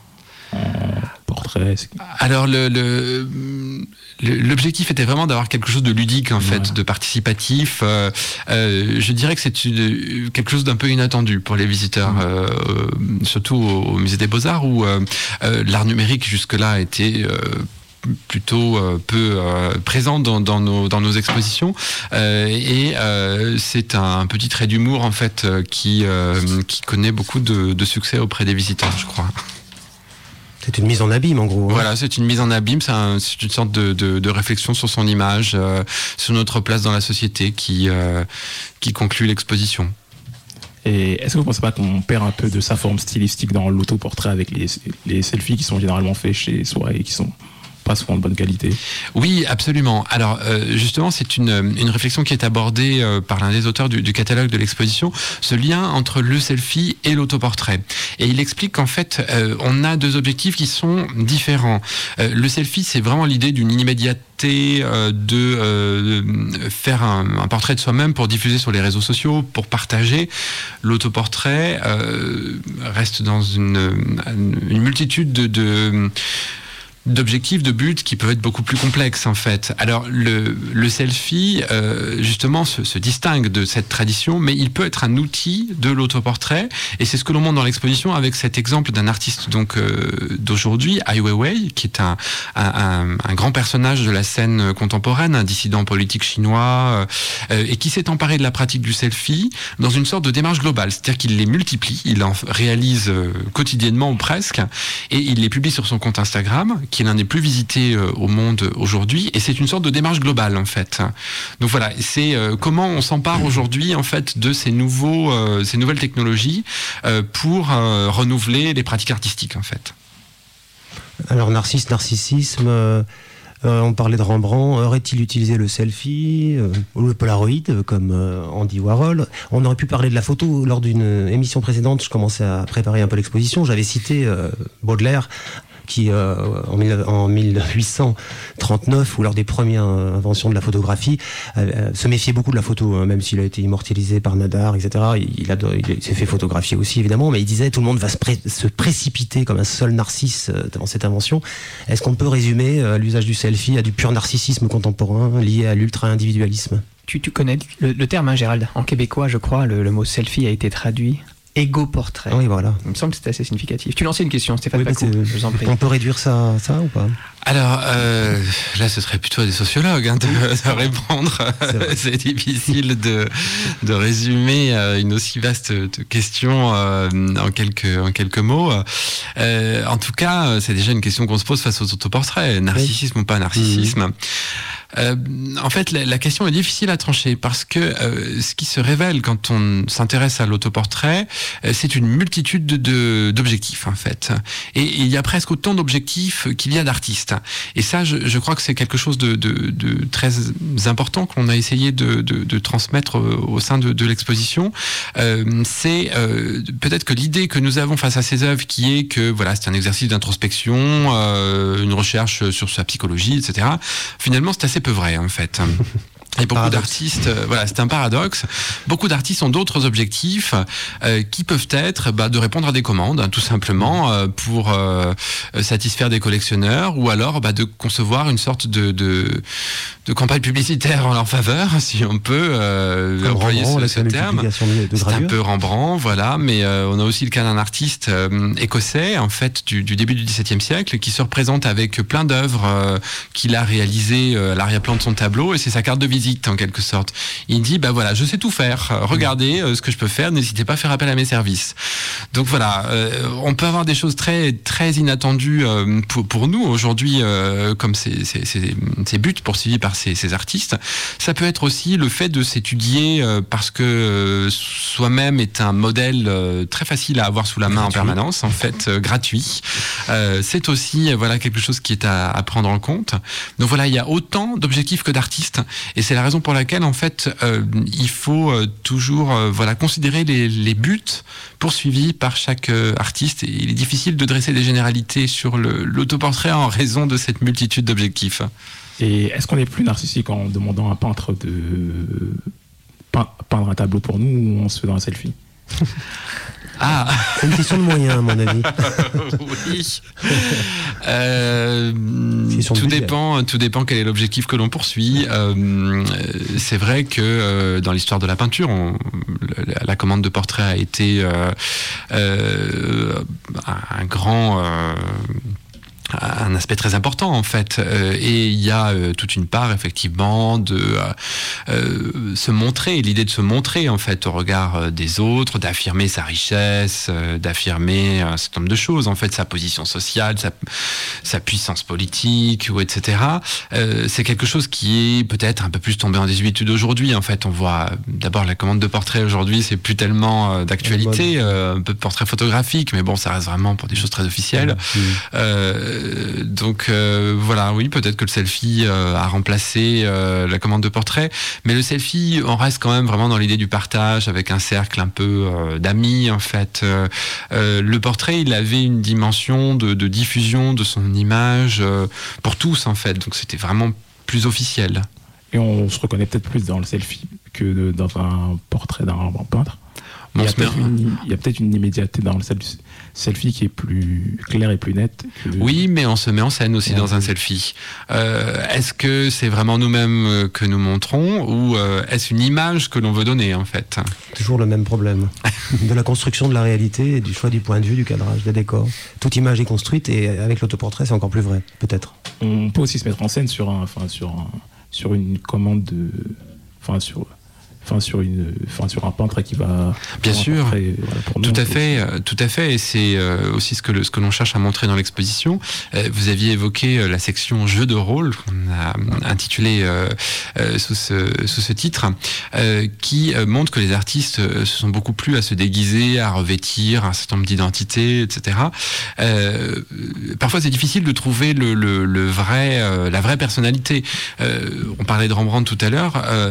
en portrait? Alors le, le, le, l'objectif était vraiment d'avoir quelque chose de ludique en fait, voilà. de participatif. Euh, euh, je dirais que c'est une, quelque chose d'un peu inattendu pour les visiteurs, mmh. euh, surtout au, au musée des Beaux-Arts où euh, euh, l'art numérique jusque-là a été euh, plutôt euh, peu euh, présent dans, dans, nos, dans nos expositions, euh, et euh, c'est un petit trait d'humour en fait euh, qui, euh, qui connaît beaucoup de, de succès auprès des visiteurs, je crois. C'est une mise en abîme, en gros. Hein. Voilà, c'est une mise en abîme, c'est, un, c'est une sorte de, de, de réflexion sur son image, euh, sur notre place dans la société qui, euh, qui conclut l'exposition. Et est-ce que vous ne pensez pas qu'on perd un peu de sa forme stylistique dans l'autoportrait avec les, les selfies qui sont généralement faits chez soi et qui sont pas souvent de bonne qualité? Oui, absolument. Alors euh, justement, c'est une, une réflexion qui est abordée euh, par l'un des auteurs du, du catalogue de l'exposition, ce lien entre le selfie et l'autoportrait. Et il explique qu'en fait, euh, on a deux objectifs qui sont différents. Euh, le selfie, c'est vraiment l'idée d'une immédiateté, euh, de, euh, de faire un, un portrait de soi-même pour diffuser sur les réseaux sociaux, pour partager. L'autoportrait euh, reste dans une, une multitude de... de d'objectifs, de buts qui peuvent être beaucoup plus complexes en fait. Alors le, le selfie euh, justement se, se distingue de cette tradition, mais il peut être un outil de l'autoportrait, et c'est ce que l'on montre dans l'exposition avec cet exemple d'un artiste donc euh, d'aujourd'hui, Ai Weiwei, qui est un, un, un grand personnage de la scène contemporaine, un dissident politique chinois, euh, et qui s'est emparé de la pratique du selfie dans une sorte de démarche globale, c'est-à-dire qu'il les multiplie, il en réalise euh, quotidiennement ou presque, et il les publie sur son compte Instagram, qui est l'un des plus visités euh, au monde aujourd'hui, et c'est une sorte de démarche globale en fait. Donc voilà, c'est euh, comment on s'empare aujourd'hui en fait de ces nouveaux, euh, ces nouvelles technologies euh, pour euh, renouveler les pratiques artistiques en fait. Alors narcisse, narcissisme, euh, euh, on parlait de Rembrandt, aurait-il utilisé le selfie euh, ou le Polaroid euh, comme euh, Andy Warhol? On aurait pu parler de la photo lors d'une émission précédente, je commençais à préparer un peu l'exposition, j'avais cité euh, Baudelaire, qui euh, en mille huit cent trente-neuf, ou lors des premières inventions de la photographie, euh, se méfiait beaucoup de la photo, hein, même s'il a été immortalisé par Nadar, et cetera. Il, a, il s'est fait photographier aussi, évidemment, mais il disait tout le monde va se, pré- se précipiter comme un seul narcisse euh, devant cette invention. Est-ce qu'on peut résumer euh, l'usage du selfie à du pur narcissisme contemporain lié à l'ultra-individualisme? Tu, tu connais le, le terme, hein, Gérald. En québécois, je crois, le, le mot selfie a été traduit égo-portrait. Oui, voilà. Il me semble que c'est assez significatif. Tu lançais une question, Stéphane oui, Pacou, je vous en prie. On peut réduire ça, ça ou pas? Alors euh, là, ce serait plutôt à des sociologues hein, de, de répondre. C'est, c'est difficile de, de résumer euh, une aussi vaste question euh, en quelques en quelques mots. Euh, en tout cas, c'est déjà une question qu'on se pose face aux autoportraits. Narcissisme oui. ou pas narcissisme. Mmh. Euh, en fait, la, la question est difficile à trancher parce que euh, ce qui se révèle quand on s'intéresse à l'autoportrait, euh, c'est une multitude de, de, d'objectifs en fait. Et, et il y a presque autant d'objectifs qu'il y a d'artistes. Et ça, je, je crois que c'est quelque chose de, de, de très important qu'on a essayé de, de, de transmettre au sein de, de l'exposition. Euh, c'est euh, peut-être que l'idée que nous avons face à ces œuvres, qui est que voilà, c'est un exercice d'introspection, euh, une recherche sur sa psychologie, et cetera. Finalement, c'est assez peu vrai en fait. Et beaucoup paradoxe. d'artistes, euh, voilà, c'est un paradoxe. Beaucoup d'artistes ont d'autres objectifs euh, qui peuvent être bah, de répondre à des commandes, hein, tout simplement, euh, pour euh, satisfaire des collectionneurs, ou alors bah, de concevoir une sorte de, de, de campagne publicitaire en leur faveur, si on peut euh, employer ce, ce terme. De c'est un peu Rembrandt, voilà, mais euh, on a aussi le cas d'un artiste euh, écossais, en fait, du, du début du dix-septième siècle, qui se représente avec plein d'œuvres euh, qu'il a réalisées euh, à l'arrière-plan de son tableau, et c'est sa carte de visite en quelque sorte. Il dit bah voilà, je sais tout faire. Regardez euh, ce que je peux faire. N'hésitez pas à faire appel à mes services. Donc voilà, euh, on peut avoir des choses très très inattendues euh, pour pour nous aujourd'hui, euh, comme ces, ces ces ces buts poursuivis par ces ces artistes. Ça peut être aussi le fait de s'étudier euh, parce que euh, soi-même est un modèle euh, très facile à avoir sous la main gratuit. En permanence, en fait euh, gratuit. Euh, c'est aussi euh, voilà quelque chose qui est à, à prendre en compte. Donc voilà, il y a autant d'objectifs que d'artistes, et c'est la raison pour laquelle en fait euh, il faut euh, toujours euh, voilà considérer les, les buts poursuivis par chaque euh, artiste, et il est difficile de dresser des généralités sur le, l'autoportrait en raison de cette multitude d'objectifs. Et est-ce qu'on est plus narcissique en demandant à un peintre de peindre un tableau pour nous, ou on se fait dans un selfie? Ah, c'est une question de moyens, à mon avis. Oui. Euh, tout dépend, tout dépend quel est l'objectif que l'on poursuit. Euh, c'est vrai que euh, dans l'histoire de la peinture, on, la, la commande de portrait a été euh, euh, un grand. Euh, un aspect très important en fait, euh, et il y a euh, toute une part effectivement de euh, euh, se montrer, l'idée de se montrer en fait au regard euh, des autres, d'affirmer sa richesse, euh, d'affirmer un certain nombre de choses, en fait sa position sociale, sa, sa puissance politique, ou et cetera. Euh, c'est quelque chose qui est peut-être un peu plus tombé en désuétude aujourd'hui. En fait, on voit d'abord la commande de portrait aujourd'hui, c'est plus tellement euh, d'actualité, euh, un peu de portrait photographique, mais bon, ça reste vraiment pour des choses très officielles. Mmh. Euh, Donc euh, voilà, oui, peut-être que le selfie euh, a remplacé euh, la commande de portrait, mais le selfie, on reste quand même vraiment dans l'idée du partage avec un cercle un peu euh, d'amis en fait. Euh, euh, le portrait, il avait une dimension de, de diffusion de son image euh, pour tous en fait, donc c'était vraiment plus officiel. Et on se reconnaît peut-être plus dans le selfie que de, dans un portrait d'un peintre. Il y, a peut-être une, il y a peut-être une immédiateté dans le selfie qui est plus claire et plus nette. Que... Oui, mais on se met en scène aussi ouais. dans un selfie. Euh, est-ce que c'est vraiment nous-mêmes que nous montrons, ou euh, est-ce une image que l'on veut donner en fait? Toujours le même problème. De la construction de la réalité, et du choix du point de vue, du cadrage, des décors. Toute image est construite, et avec l'autoportrait, c'est encore plus vrai, peut-être. On peut aussi se mettre en scène sur, un, enfin, sur, un, sur une commande de... Enfin, sur... Enfin, sur une, enfin, sur un peintre qui va. Bien sûr. Portrait, voilà, pour tout nous, à fait, euh, tout à fait. Et c'est euh, aussi ce que le, ce que l'on cherche à montrer dans l'exposition. Euh, vous aviez évoqué euh, la section jeu de rôle qu'on a intitulée euh, euh, sous ce sous ce titre, euh, qui euh, montre que les artistes euh, se sont beaucoup plu à se déguiser, à revêtir un certain nombre d'identités, et cetera. Euh, parfois, c'est difficile de trouver le, le, le vrai, euh, la vraie personnalité. Euh, on parlait de Rembrandt tout à l'heure. Euh,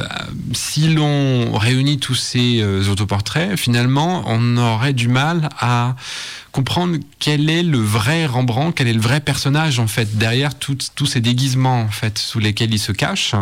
si l'on on réunit tous ces euh, autoportraits, finalement, on aurait du mal à comprendre quel est le vrai Rembrandt, quel est le vrai personnage en fait derrière tous ces déguisements en fait sous lesquels il se cache.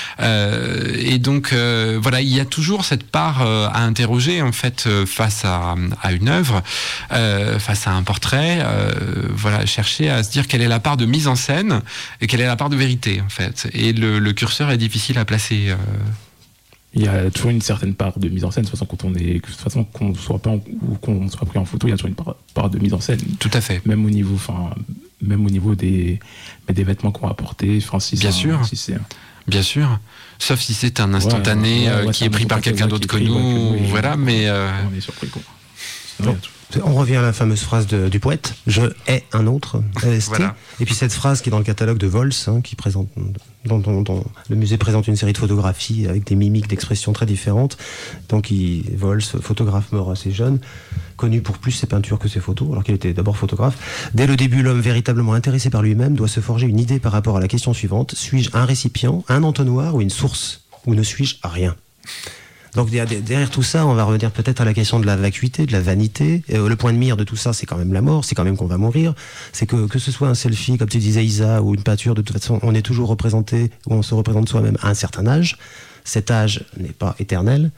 Euh, et donc euh, voilà, il y a toujours cette part euh, à interroger en fait euh, face à, à une œuvre, euh, face à un portrait. Euh, voilà, chercher à se dire quelle est la part de mise en scène et quelle est la part de vérité en fait. Et le, le curseur est difficile à placer. Euh, Il y a toujours une certaine part de mise en scène. De toute façon, quand on est, de toute façon, qu'on soit pas en, ou qu'on soit pris en photo, il y a toujours une part, part de mise en scène. Tout à fait. Même au niveau, enfin, même au niveau des, des vêtements qu'on va porter. Enfin, si Bien c'est sûr. Un, si c'est un... Bien sûr. Sauf si c'est un instantané ouais, ouais, ouais, qui est pris par quelqu'un d'autre que nous. Voilà, mais. Euh... On est surpris, quoi. Sinon, on revient à la fameuse phrase de, du poète, je hais un autre, L S T. Voilà. Et puis cette phrase qui est dans le catalogue de Vols, hein, qui présente, dont, dont, dont le musée présente une série de photographies avec des mimiques d'expressions très différentes. Donc il, Vols, photographe mort assez jeune, connu pour plus ses peintures que ses photos, alors qu'il était d'abord photographe. Dès le début, l'homme véritablement intéressé par lui-même doit se forger une idée par rapport à la question suivante: suis-je un récipient, un entonnoir ou une source, ou ne suis-je rien? Donc derrière tout ça, on va revenir peut-être à la question de la vacuité, de la vanité. Et le point de mire de tout ça, c'est quand même la mort, c'est quand même qu'on va mourir. C'est que que ce soit un selfie, comme tu disais Isa, ou une peinture, de toute façon, on est toujours représenté, ou on se représente soi-même à un certain âge. Cet âge n'est pas éternel.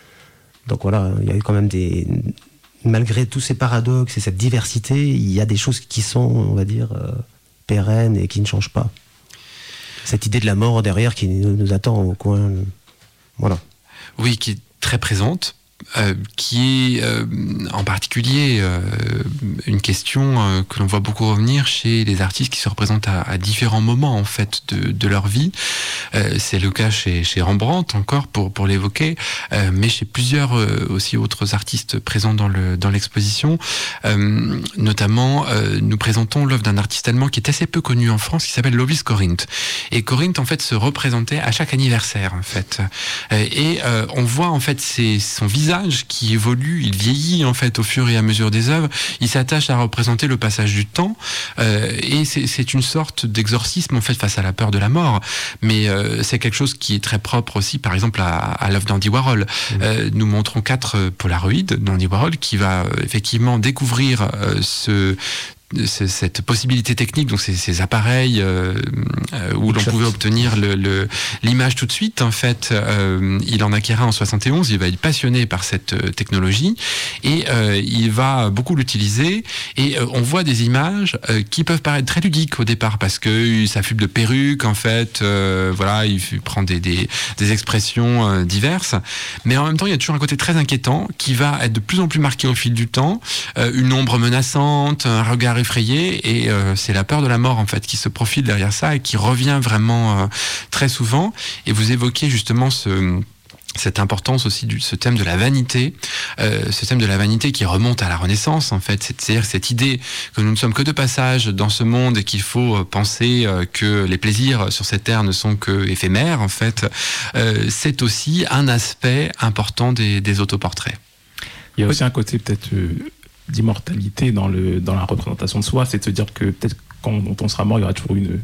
Donc voilà, il y a quand même des... Malgré tous ces paradoxes et cette diversité, il y a des choses qui sont, on va dire, euh, pérennes et qui ne changent pas. Cette idée de la mort derrière qui nous, nous attend au coin... Voilà. Oui, qui est très présente, euh, qui est euh, en particulier euh, une question euh, que l'on voit beaucoup revenir chez les artistes qui se représentent à, à différents moments en fait de, de leur vie. Euh, c'est le cas chez, chez Rembrandt encore pour pour l'évoquer, euh, mais chez plusieurs euh, aussi autres artistes présents dans le dans l'exposition. Euh, notamment, euh, nous présentons l'œuvre d'un artiste allemand qui est assez peu connu en France, qui s'appelle Lovis Corinth. Et Corinth en fait se représentait à chaque anniversaire en fait. Euh, et euh, on voit en fait c'est son visage qui évolue, il vieillit en fait au fur et à mesure des œuvres. Il s'attache à représenter le passage du temps euh, et c'est, c'est une sorte d'exorcisme en fait face à la peur de la mort. Mais euh, c'est quelque chose qui est très propre aussi, par exemple à, à l'œuvre d'Andy Warhol. Mmh. Euh, nous montrons quatre Polaroids d'Andy Warhol qui va euh, effectivement découvrir euh, ce cette possibilité technique, donc ces, ces appareils euh, où l'on pouvait obtenir le, le, l'image tout de suite, en fait, euh, il en acquérera en soixante et onze, il va être passionné par cette technologie et euh, il va beaucoup l'utiliser et euh, on voit des images euh, qui peuvent paraître très ludiques au départ parce que ça fume de perruque, en fait, euh, voilà, il prend des, des, des expressions euh, diverses, mais en même temps il y a toujours un côté très inquiétant qui va être de plus en plus marqué au fil du temps, euh, une ombre menaçante, un regard effrayé et euh, c'est la peur de la mort en fait qui se profile derrière ça et qui revient vraiment euh, très souvent. Et vous évoquez justement ce cette importance aussi du ce thème de la vanité, euh, ce thème de la vanité qui remonte à la Renaissance en fait, c'est-à-dire cette idée que nous ne sommes que de passage dans ce monde et qu'il faut penser euh, que les plaisirs sur cette terre ne sont que éphémères en fait. Euh, c'est aussi un aspect important des, des autoportraits. Il y a aussi un côté peut-être euh... d'immortalité dans, le, dans la représentation de soi, c'est de se dire que peut-être quand on sera mort, il y aura toujours une,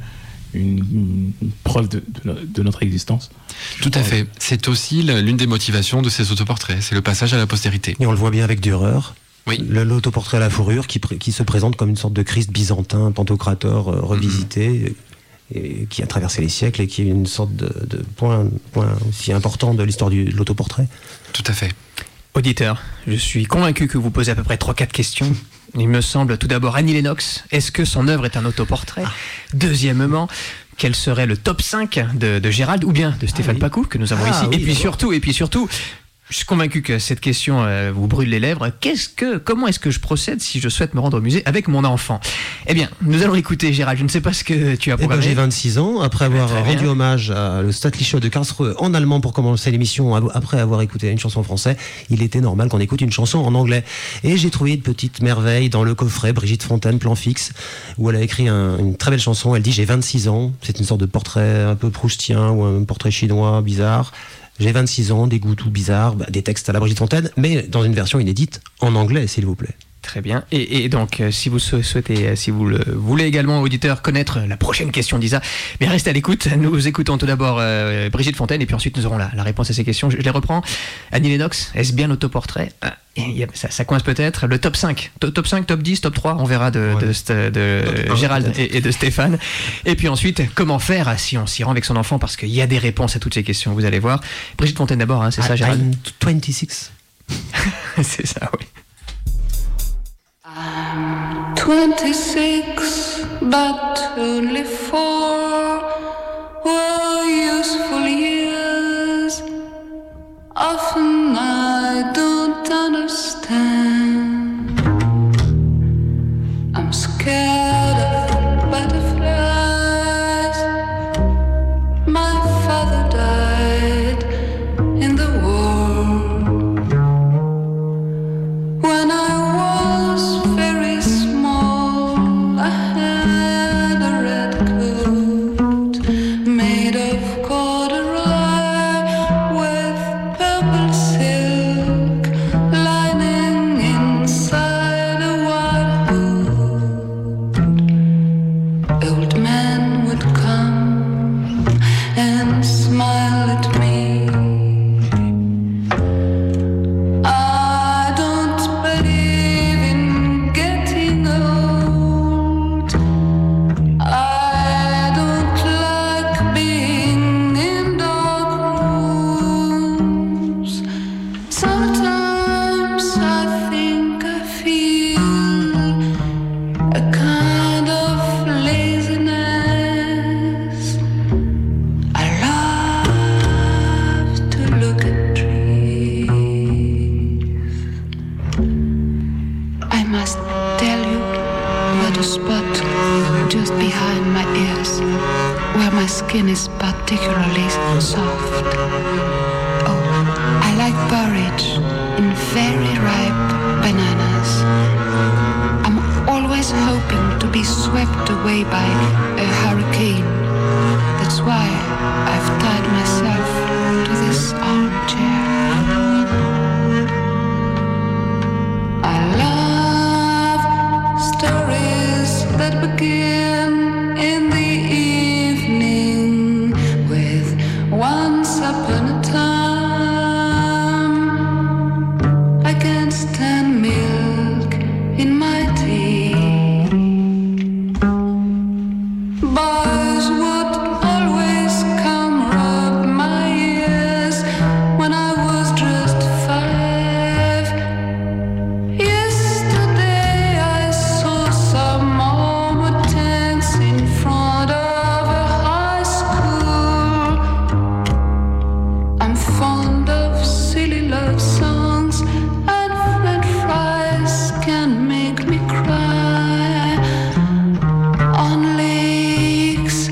une, une preuve de, de, de notre existence. Tout à fait. C'est aussi l'une des motivations de ces autoportraits, c'est le passage à la postérité. Et on le voit bien avec Dürer. Oui. Le, l'autoportrait à la fourrure qui, qui se présente comme une sorte de Christ byzantin, Pantocrator euh, revisité, mm-hmm. et, et qui a traversé les siècles et qui est une sorte de, de point, point aussi important de l'histoire du, de l'autoportrait. Tout à fait. Auditeur, je suis convaincu que vous posez à peu près trois quatre questions. Il me semble tout d'abord Annie Lennox. Est-ce que son œuvre est un autoportrait ? ah. Deuxièmement, quel serait le top cinq de, de Gérald ou bien de Stéphane ah, oui. Pacou que nous avons ah, ici oui, et puis d'abord. surtout, et puis surtout, je suis convaincu que cette question euh, vous brûle les lèvres. Qu'est-ce que, comment est-ce que je procède si je souhaite me rendre au musée avec mon enfant ? Eh bien, nous allons écouter Gérald. Je ne sais pas ce que tu as programmé. Eh ben, j'ai vingt-six ans. Après avoir rendu hommage à le Statli Show de Karlsruhe en allemand pour commencer l'émission, après avoir écouté une chanson en français, il était normal qu'on écoute une chanson en anglais. Et j'ai trouvé une petite merveille dans le coffret Brigitte Fontaine, Plan fixe, où elle a écrit un, une très belle chanson. Elle dit « J'ai vingt-six ans ». C'est une sorte de portrait un peu proustien ou un portrait chinois bizarre. J'ai vingt-six ans, des goûts tout bizarres, bah, des textes à la Brigitte Fontaine, mais dans une version inédite en anglais, s'il vous plaît. Très bien. Et, et donc, euh, si vous souhaitez, euh, si vous le voulez également, auditeur, connaître la prochaine question d'Isa, bien restez à l'écoute. Nous écoutons tout d'abord euh, Brigitte Fontaine et puis ensuite nous aurons la, la réponse à ces questions. Je, je les reprends. Annie Lennox, est-ce bien l'autoportrait ? ah, y a, ça, ça coince peut-être. Le top cinq, to, top cinq, top dix, top trois, on verra de, ouais. de, de, de Gérald et, et de Stéphane. Et puis ensuite, comment faire si on s'y rend avec son enfant ? Parce qu'il y a des réponses à toutes ces questions, vous allez voir. Brigitte Fontaine d'abord, hein, c'est I, ça Gérald ? I'm twenty-six. C'est ça, oui. I'm twenty-six, but only four were useful years. just behind my ears, where my skin is particularly soft. Oh, I like porridge in very ripe bananas. I'm always hoping to be swept away by a hurricane. That's why I've tied myself to this armchair. I love stories that begin in the evening with once upon a time. I can't stand milk in my tea. Boys would always come rub my ears when I was just five. Yesterday I saw some mama dance in front of a high school. I'm fond of silly love songs, and French fries can make me cry. On lakes,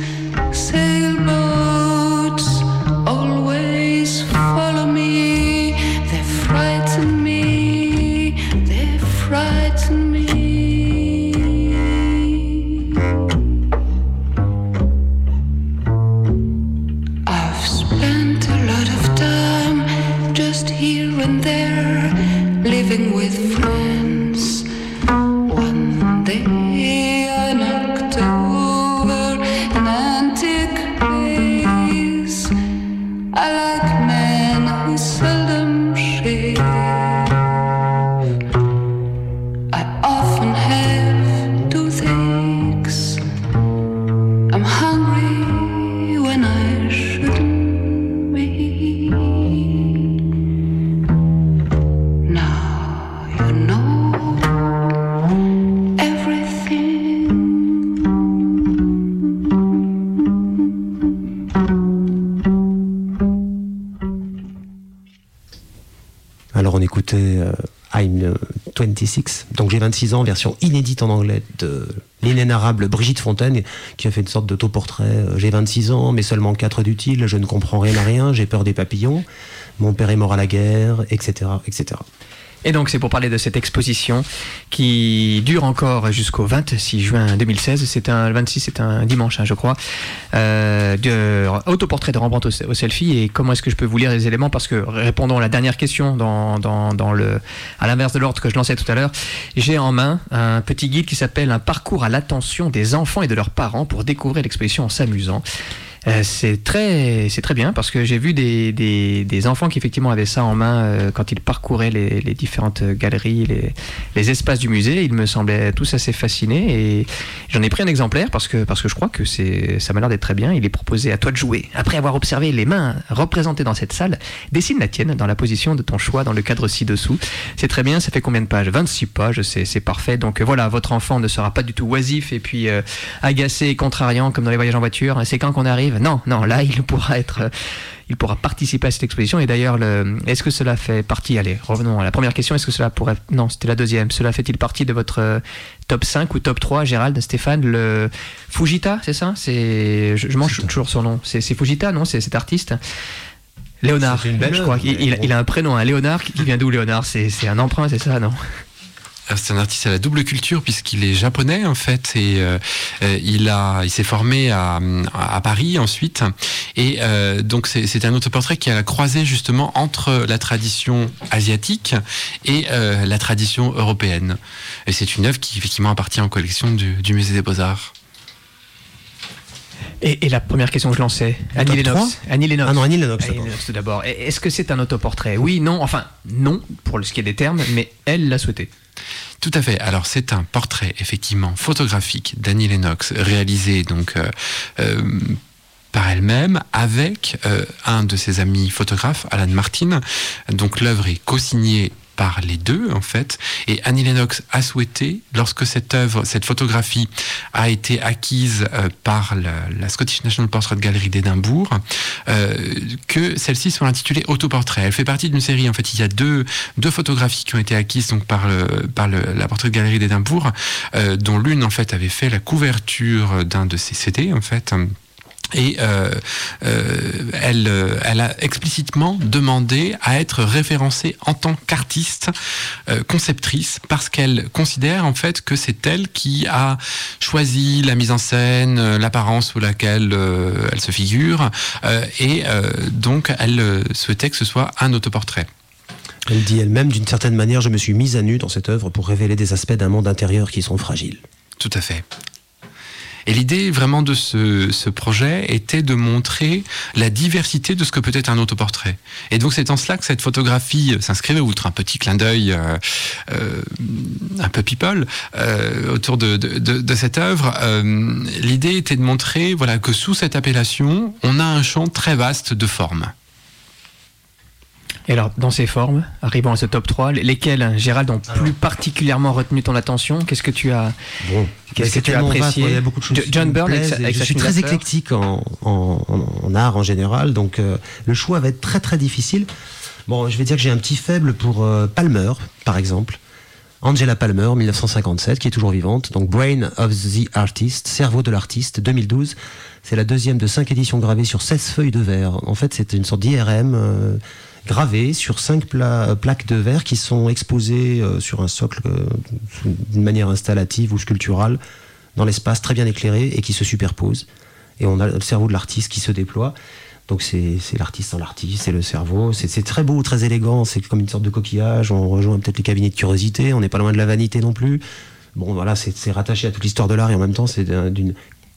sailboats always follow me. They frighten me, they frighten me. I've spent a lot of time just here and there, living with friends. One day I knocked over an antique vase. I like men who seldom shave. I often have toothaches. I'm hungry when I shouldn't be. Now you know everything. Alors on écoutait euh, I'm vingt-six, donc j'ai vingt-six ans, version inédite en anglais de l'inénarrable Brigitte Fontaine, qui a fait une sorte d'autoportrait. euh, J'ai vingt-six ans, mais seulement quatre d'utiles, je ne comprends rien à rien, j'ai peur des papillons, mon père est mort à la guerre, et cetera, et cetera. Et donc c'est pour parler de cette exposition qui dure encore jusqu'au vingt-six juin deux mille seize. C'est un, le vingt-six, c'est un dimanche, hein, je crois. Euh, de, autoportrait de Rembrandt au, au selfie. Et comment est-ce que je peux vous lire les éléments? Parce que répondons à la dernière question dans, dans, dans le, à l'inverse de l'ordre que je lançais tout à l'heure. J'ai en main un petit guide qui s'appelle Un parcours à l'attention des enfants et de leurs parents pour découvrir l'exposition en s'amusant. Euh, c'est très, c'est très bien parce que j'ai vu des, des, des enfants qui effectivement avaient ça en main euh, quand ils parcouraient les, les différentes galeries, les, les espaces du musée. Ils me semblaient tous assez fascinés et j'en ai pris un exemplaire parce que, parce que je crois que c'est, ça m'a l'air d'être très bien. Il est proposé à toi de jouer. Après avoir observé les mains représentées dans cette salle, dessine la tienne dans la position de ton choix dans le cadre ci-dessous. C'est très bien. Ça fait combien de pages? vingt-six pages, c'est, c'est parfait. Donc euh, voilà, votre enfant ne sera pas du tout oisif et puis euh, agacé et contrariant comme dans les voyages en voiture. C'est quand qu'on arrive? Non, non, là, il pourra être, euh, il pourra participer à cette exposition. Et d'ailleurs, le, est-ce que cela fait partie, allez, revenons à la première question, est-ce que cela pourrait, non, c'était la deuxième, cela fait-il partie de votre euh, top cinq ou top trois, Gérald, Stéphane, le Fujita, c'est ça? C'est, je, je mange toujours son nom. C'est, c'est Fujita, non? C'est cet artiste? Léonard, je crois. Il, il, il a un prénom, un Léonard, qui vient d'où, Léonard? C'est, c'est un emprunt, c'est ça, non? C'est un artiste à la double culture puisqu'il est japonais en fait et euh, il a, il s'est formé à, à Paris ensuite et euh, donc c'est, c'est un autoportrait qui a la croisée justement entre la tradition asiatique et euh, la tradition européenne. Et c'est une œuvre qui effectivement appartient en collection du, du Musée des Beaux-Arts. Et, et la première question que je lançais, Annie Lennox. Annie Lennox. Ah non, Annie Lennox. Annie Lennox tout d'abord. Est-ce que c'est un autoportrait? Oui, non, enfin non pour ce qui est des termes, mais elle l'a souhaité. Tout à fait. Alors c'est un portrait effectivement photographique d'Annie Lennox réalisé donc euh, euh, par elle-même avec euh, un de ses amis photographes, Alan Martin. Donc l'œuvre est co-signée par les deux, en fait. Et Annie Lennox a souhaité, lorsque cette œuvre, cette photographie a été acquise euh, par la, la Scottish National Portrait Gallery d'Édimbourg, euh, que celle-ci soit intitulée Autoportrait. Elle fait partie d'une série, en fait, il y a deux, deux photographies qui ont été acquises donc, par, le, par le, la Portrait Gallery d'Édimbourg, euh, dont l'une, en fait, avait fait la couverture d'un de ces C D, en fait. Et euh, euh, elle, elle a explicitement demandé à être référencée en tant qu'artiste euh, conceptrice, parce qu'elle considère en fait que c'est elle qui a choisi la mise en scène, euh, l'apparence sous laquelle euh, elle se figure, euh, et euh, donc elle souhaitait que ce soit un autoportrait. Elle dit elle-même, d'une certaine manière, je me suis mise à nu dans cette œuvre pour révéler des aspects d'un monde intérieur qui sont fragiles. Tout à fait. Et l'idée vraiment de ce, ce projet était de montrer la diversité de ce que peut être un autoportrait. Et donc c'est en cela que cette photographie s'inscrivait, outre un petit clin d'œil euh, euh, un peu people euh, autour de, de, de, de cette œuvre. Euh, l'idée était de montrer voilà, que sous cette appellation, on a un champ très vaste de formes. Et alors, dans ces formes, arrivant à ce top trois, lesquelles, Gérald, ont alors, plus particulièrement retenu ton attention? Qu'est-ce que tu as, bon, qu'est-ce que tu as apprécié? Il y a beaucoup de choses John Byrne, avec, avec je suis très éclectique en, en, en, en art en général, donc euh, le choix va être très très difficile. Bon, je vais dire que j'ai un petit faible pour euh, Palmer, par exemple. Angela Palmer, mille neuf cent cinquante-sept, qui est toujours vivante. Donc Brain of the Artist, Cerveau de l'artiste, deux mille douze. C'est la deuxième de cinq éditions gravées sur seize feuilles de verre. En fait, c'est une sorte d'I R M euh, gravée sur cinq pla- plaques de verre qui sont exposées euh, sur un socle euh, d'une manière installative ou sculpturale dans l'espace, très bien éclairé, et qui se superposent. Et on a le cerveau de l'artiste qui se déploie. Donc c'est, c'est l'artiste en l'artiste, c'est le cerveau, c'est, c'est très beau, très élégant, c'est comme une sorte de coquillage, on rejoint peut-être les cabinets de curiosité, on n'est pas loin de la vanité non plus. Bon voilà, c'est, c'est rattaché à toute l'histoire de l'art et en même temps c'est d'une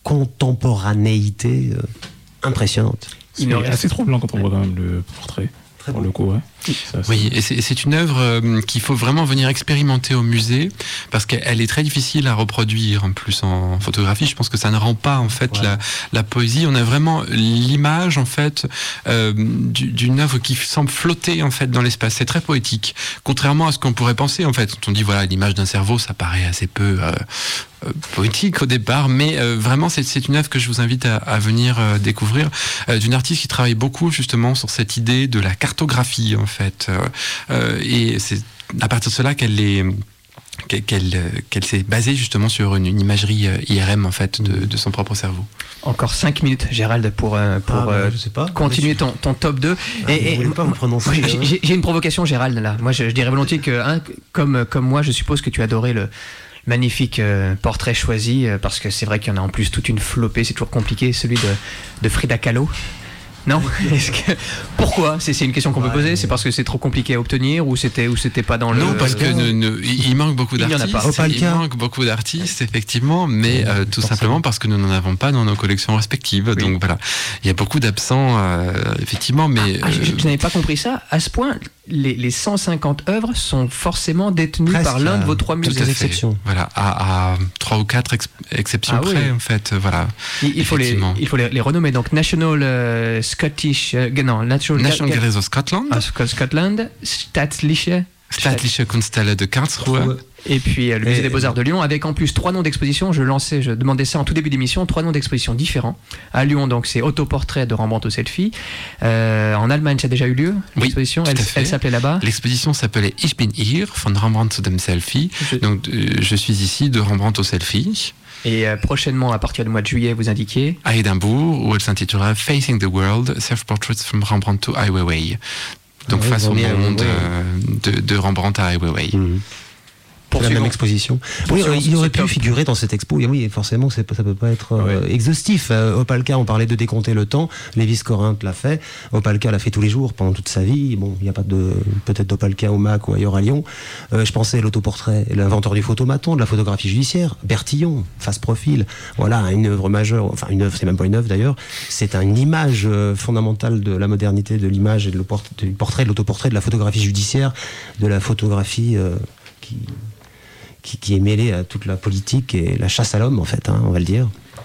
contemporanéité euh, impressionnante. C'est assez troublant quand on voit quand même le portrait. Très pour bon. Le coup, ouais. Oui, et c'est, c'est une œuvre euh, qu'il faut vraiment venir expérimenter au musée parce qu'elle est très difficile à reproduire en plus en photographie. Je pense que ça ne rend pas en fait ouais. la, la poésie. On a vraiment l'image en fait euh, d'une œuvre qui semble flotter en fait dans l'espace. C'est très poétique, contrairement à ce qu'on pourrait penser en fait. Quand on dit voilà l'image d'un cerveau, ça paraît assez peu euh, euh, poétique au départ, mais euh, vraiment c'est, c'est une œuvre que je vous invite à, à venir euh, découvrir euh, d'une artiste qui travaille beaucoup justement sur cette idée de la cartographie en fait, euh, euh, et c'est à partir de cela qu'elle est qu'elle, qu'elle, qu'elle s'est basée justement sur une, une imagerie I R M en fait de, de son propre cerveau. Encore cinq minutes, Gérald, pour, pour ah, bah, euh, je sais pas, continuer ton, ton top deux. Ah, et, et, pas vous prononcer, j'ai, j'ai une provocation, Gérald, là. Moi, je, je dirais volontiers que, hein, comme, comme moi, je suppose que tu adorais le magnifique euh, portrait choisi, euh, parce que c'est vrai qu'il y en a en plus toute une flopée, c'est toujours compliqué, celui de, de Frida Kahlo. Non. Est-ce que... Pourquoi c'est, c'est une question qu'on ouais, peut poser. Mais... C'est parce que c'est trop compliqué à obtenir ou c'était ou c'était pas dans le. Non, parce que ne, ne, il manque beaucoup il d'artistes. Il, il manque beaucoup d'artistes, effectivement, mais euh, tout simplement parce que nous n'en avons pas dans nos collections respectives. Oui. Donc voilà, il y a beaucoup d'absents, euh, effectivement, mais. Ah, euh... je, je n'avais pas compris ça. À ce point, les, les cent cinquante œuvres sont forcément détenues presque par l'un de vos trois musées. Toutes les exceptions. Voilà, à, à trois ou quatre ex- exceptions ah, près, oui. en fait. Voilà. Il, il faut les, il faut les, les renommer. Donc National. Euh, Scottish, euh, non, Natural, National Galleries of Scotland, ah, Scotland, Staatliche, Staatliche Kunsthalle de Karlsruhe, et puis euh, le et Musée des Beaux-Arts de Lyon, avec en plus trois noms d'exposition. Je lançais, je demandais ça en tout début d'émission, trois noms d'exposition différents. À Lyon, donc c'est Autoportrait de Rembrandt au selfie. Euh, en Allemagne, ça a déjà eu lieu. Oui, l'exposition, elle, elle s'appelait là-bas. L'exposition s'appelait Ich bin hier von Rembrandt zu dem Selfie. Je... Donc euh, je suis ici de Rembrandt au selfie. Et euh, prochainement, à partir du mois de juillet, vous indiquiez à Édimbourg, où elle s'intitulera Facing the World, Self-Portraits from Rembrandt to Ai Weiwei. Donc ah, face au monde euh, de, de Rembrandt à Ai Weiwei. Mmh. Pour la même exposition. Oui, euh, il aurait pu figurer dans cette expo. Et oui, forcément, c'est, ça peut pas être euh, ouais. exhaustif. Euh, Opalka, on parlait de décompter le temps. Lévis-Corinthe l'a fait. Opalka l'a fait tous les jours pendant toute sa vie. Bon, il n'y a pas de peut-être d'Opalka au M A C ou ailleurs à Lyon. Euh, je pensais à l'autoportrait, l'inventeur du photomaton, de la photographie judiciaire, Bertillon, face profil. Voilà, une œuvre majeure. Enfin, une œuvre, c'est même pas une œuvre d'ailleurs. C'est une image euh, fondamentale de la modernité de l'image et de du portrait, de l'autoportrait, de la photographie judiciaire, de la photographie euh, qui Qui, qui est mêlé à toute la politique et la chasse à l'homme, en fait, hein, on va le dire.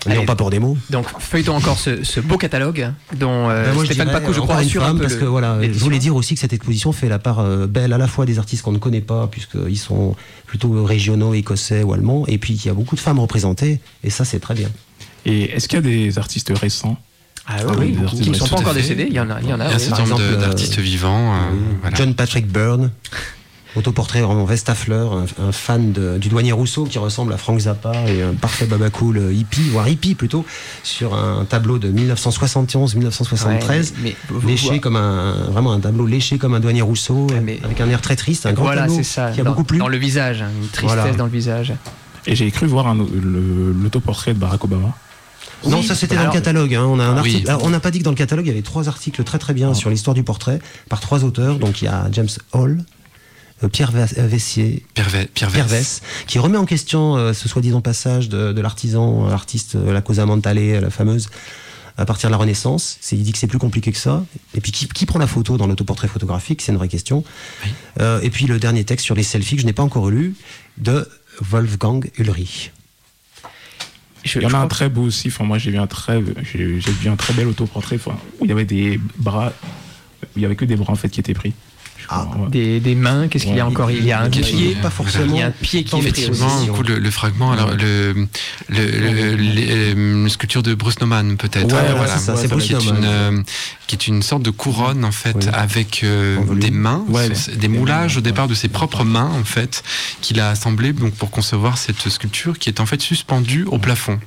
N'ayons pas peur des mots. Donc, feuilletons encore ce, ce beau catalogue dont euh, ben moi, Stéphane je dirais, Pacou, je crois, une assure femme, un peu parce le, que voilà, je l'édition. voulais dire aussi que cette exposition fait la part euh, belle à la fois des artistes qu'on ne connaît pas, puisqu'ils sont plutôt régionaux, écossais ou allemands, et puis il y a beaucoup de femmes représentées, et ça, c'est très bien. Et est-ce qu'il y a des artistes récents Ah oui, Ah, qui ne sont tout pas à encore fait. décédés, il y en a. Il y en a, Il y a un oui. certain Par nombre exemple, de- d'artistes vivants. euh, voilà. John Patrick Byrne, autoportrait vraiment veste à fleurs, un, un fan de- du douanier Rousseau qui ressemble à Frank Zappa et un parfait babacool hippie, voire hippie plutôt, sur un tableau de dix-neuf cent soixante et onze dix-neuf cent soixante-treize, Ouais, mais- mais- léché comme un, vraiment un tableau léché comme un douanier Rousseau, Ouais, mais- avec un air très triste, un grand Voilà, tableau c'est ça. qui a dans, beaucoup plu. dans le visage, hein, une tristesse Voilà. dans le visage. Et j'ai cru voir un, le- l'autoportrait de Barack Obama. Non, Oui, ça c'était dans alors- le catalogue. Hein. On a un Ah, article. oui. Alors, on n'a pas dit que dans le catalogue il y avait trois articles très très bien sur l'histoire du portrait par trois auteurs. Donc il y a James Hall, euh, Pierre Ve- Vessier, Pierre, Ve- Pierre Pierre Vess. Vess, qui remet en question euh, ce soi-disant passage de, de l'artisan, euh, artiste, euh, la Cosa Mentale, la fameuse, à partir de la Renaissance. C'est, il dit que c'est plus compliqué que ça. Et puis qui, qui prend la photo dans l'autoportrait photographique, c'est une vraie question. Oui. Euh, et puis le dernier texte sur les selfies que je n'ai pas encore lu de Wolfgang Ulrich. Je- Il y en je a un crois- très beau aussi. Enfin, moi, j'ai vu un très, j'ai, j'ai vu un très bel autoportrait. Enfin, où il y avait des bras, où il y avait que des bras en fait qui étaient pris. Je Ah. crois, ouais. Des, des mains, qu'est-ce qu'il y a Ouais. encore Il y a un Des pied, pieds, pas forcément. il y a un pied qui Tant est pris Effectivement, aussi. aussi. au coup, le, le fragment, alors le, le, le- les- euh, sculpture de Bruce Nauman peut-être, Ouais, hein, voilà, c'est ça, Ouais, c'est ça Bruce qui est Nauman. une euh, qui est une sorte de couronne en fait Oui. avec euh, En volume. des mains, Ouais, c'est- c'est des moulages au départ de ses propres mains en fait qu'il a assemblé donc pour concevoir cette sculpture qui est en fait suspendue au plafond.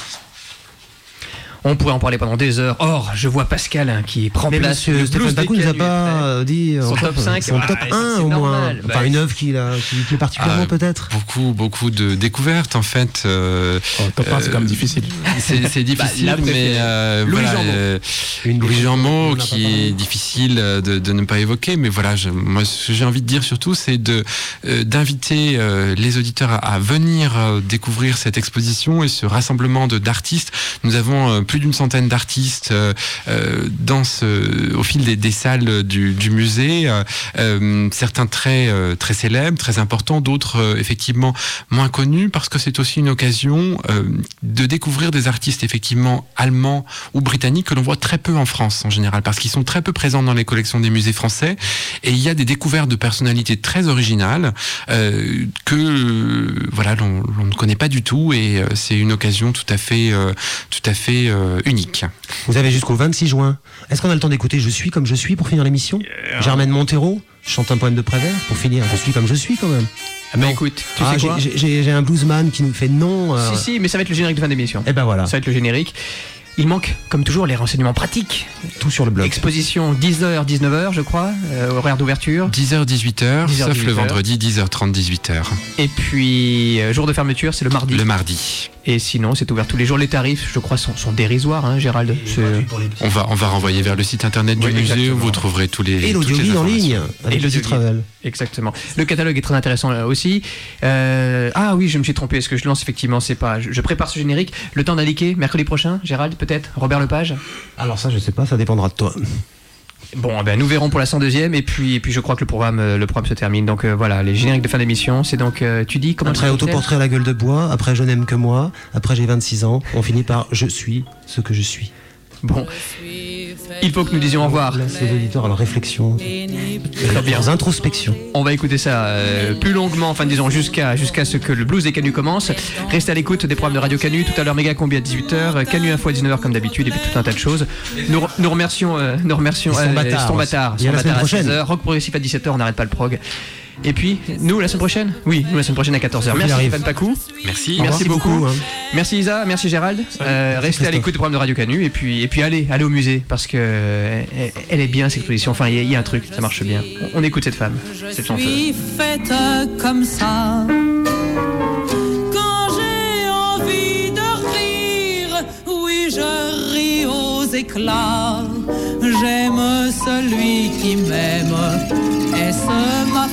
On pourrait en parler pendant des heures. Or, je vois Pascal hein, qui prend Mais place. monsieur Le Stéphane blues Pacou des nous a Canuts, pas euh, dit Son encore, top cinq, son ah, top ça, un c'est au moins. normal. Enfin, Bah, une œuvre qui, l'a- qui lui plaît particulièrement Ah, peut-être. Beaucoup beaucoup de découvertes en fait. euh, Oh, top un, c'est Euh, quand même difficile. c'est c'est difficile, la préférée. mais euh, Louis voilà, Jeanmot. euh, Une Louis des- Jeanmot on n'a pas qui parlé. est difficile de, de ne pas évoquer, mais voilà, je, moi ce que j'ai envie de dire surtout, c'est de euh, d'inviter euh, les auditeurs à, à venir euh, découvrir cette exposition et ce rassemblement de d'artistes. Nous avons euh, plus d'une centaine d'artistes euh, euh, dans ce, au fil des, des salles du, du musée, euh, euh, certains très euh, très célèbres, très importants, d'autres euh, effectivement moins connus, parce que c'est aussi une occasion euh, de découvrir des artistes effectivement allemands ou britanniques que l'on voit très peu en France en général, parce qu'ils sont très peu présents dans les collections des musées français, et il y a des découvertes de personnalités très originales euh, que euh, voilà l'on, l'on ne connaît pas du tout, et euh, c'est une occasion tout à fait euh, tout à fait euh, unique. Vous avez jusqu'au vingt-six juin. Est-ce qu'on a le temps d'écouter Je suis comme je suis pour finir l'émission Germaine Montero chante un poème de Prévert pour finir. Je suis comme je suis quand même. Ah bah écoute, tu Ah, sais j'ai, quoi j'ai- j'ai- j'ai un bluesman qui nous fait non. euh, Si, si, mais ça va être le générique de fin d'émission. Et ben voilà, Ça va être le générique. Il manque, comme toujours, les renseignements pratiques. tout sur le blog. Exposition dix heures, dix-neuf heures, je crois, euh, horaire d'ouverture. dix heures dix-huit heures, dix heures, sauf dix-huit le heures. vendredi dix heures trente dix-huit heures. Et puis, euh, jour de fermeture, c'est le mardi. Le mardi. Et sinon, c'est ouvert tous les jours. Les tarifs, je crois, sont, sont dérisoires, hein, Gérald. C'est- On va on va renvoyer vers le site internet du Oui, musée exactement. où vous trouverez tous les Et toutes les l'audio-guide en informations. ligne avec Et Easy l'audio-guide. Travel. Exactement. Le catalogue est très intéressant euh, aussi. Euh, ah oui, je me suis trompé. Ce que je lance, effectivement, c'est pas. Je, je prépare ce générique. Le temps d'indiquer, mercredi prochain, Gérald, peut-être Robert Lepage. Alors ça, je sais pas, ça dépendra de toi. Bon, ben, nous verrons pour la cent deuxième. Et puis, et puis je crois que le programme, euh, le programme se termine. Donc euh, voilà, les génériques de fin d'émission. C'est donc, euh, tu dis comment Après ça autoportrait à la gueule de bois, après je n'aime que moi, après j'ai vingt-six ans, on finit par je suis ce que je suis. Bon, il faut que nous disions au revoir. Laisse les auditeurs à leur réflexion, Très bien. leurs introspections. On va écouter ça euh, plus longuement, enfin disons jusqu'à jusqu'à ce que le blues des Canuts commence. Restez à l'écoute des programmes de Radio Canu. Tout à l'heure, Méga Combi à dix-huit heures, Canu Info à dix-neuf heures comme d'habitude, et puis tout un tas de choses. Nous, re- nous remercions, euh, nous remercions Ils sont bâtards Ston aussi. Bâtard, Il y a Ston la semaine Bâtard à prochaine. seize heures, Rock Progressif à dix-sept heures, on n'arrête pas le prog. Et puis, nous, la semaine prochaine Oui, nous, la semaine prochaine à quatorze heures. Il Merci arrive. Stéphane Pacou. Merci. Merci beaucoup. hein. Merci Isa, merci Gérald. Euh, restez à Christophe. l'écoute du programme de Radio Canu, et puis, et puis allez, allez au musée, parce que euh, elle, elle est bien cette exposition. Enfin, il y, a- il y a un truc, ça marche bien. On, on écoute cette femme, cette Je chanteuse. suis faite comme ça. Quand j'ai envie de rire, oui, je ris aux éclats. J'aime celui qui m'aime, et ce ma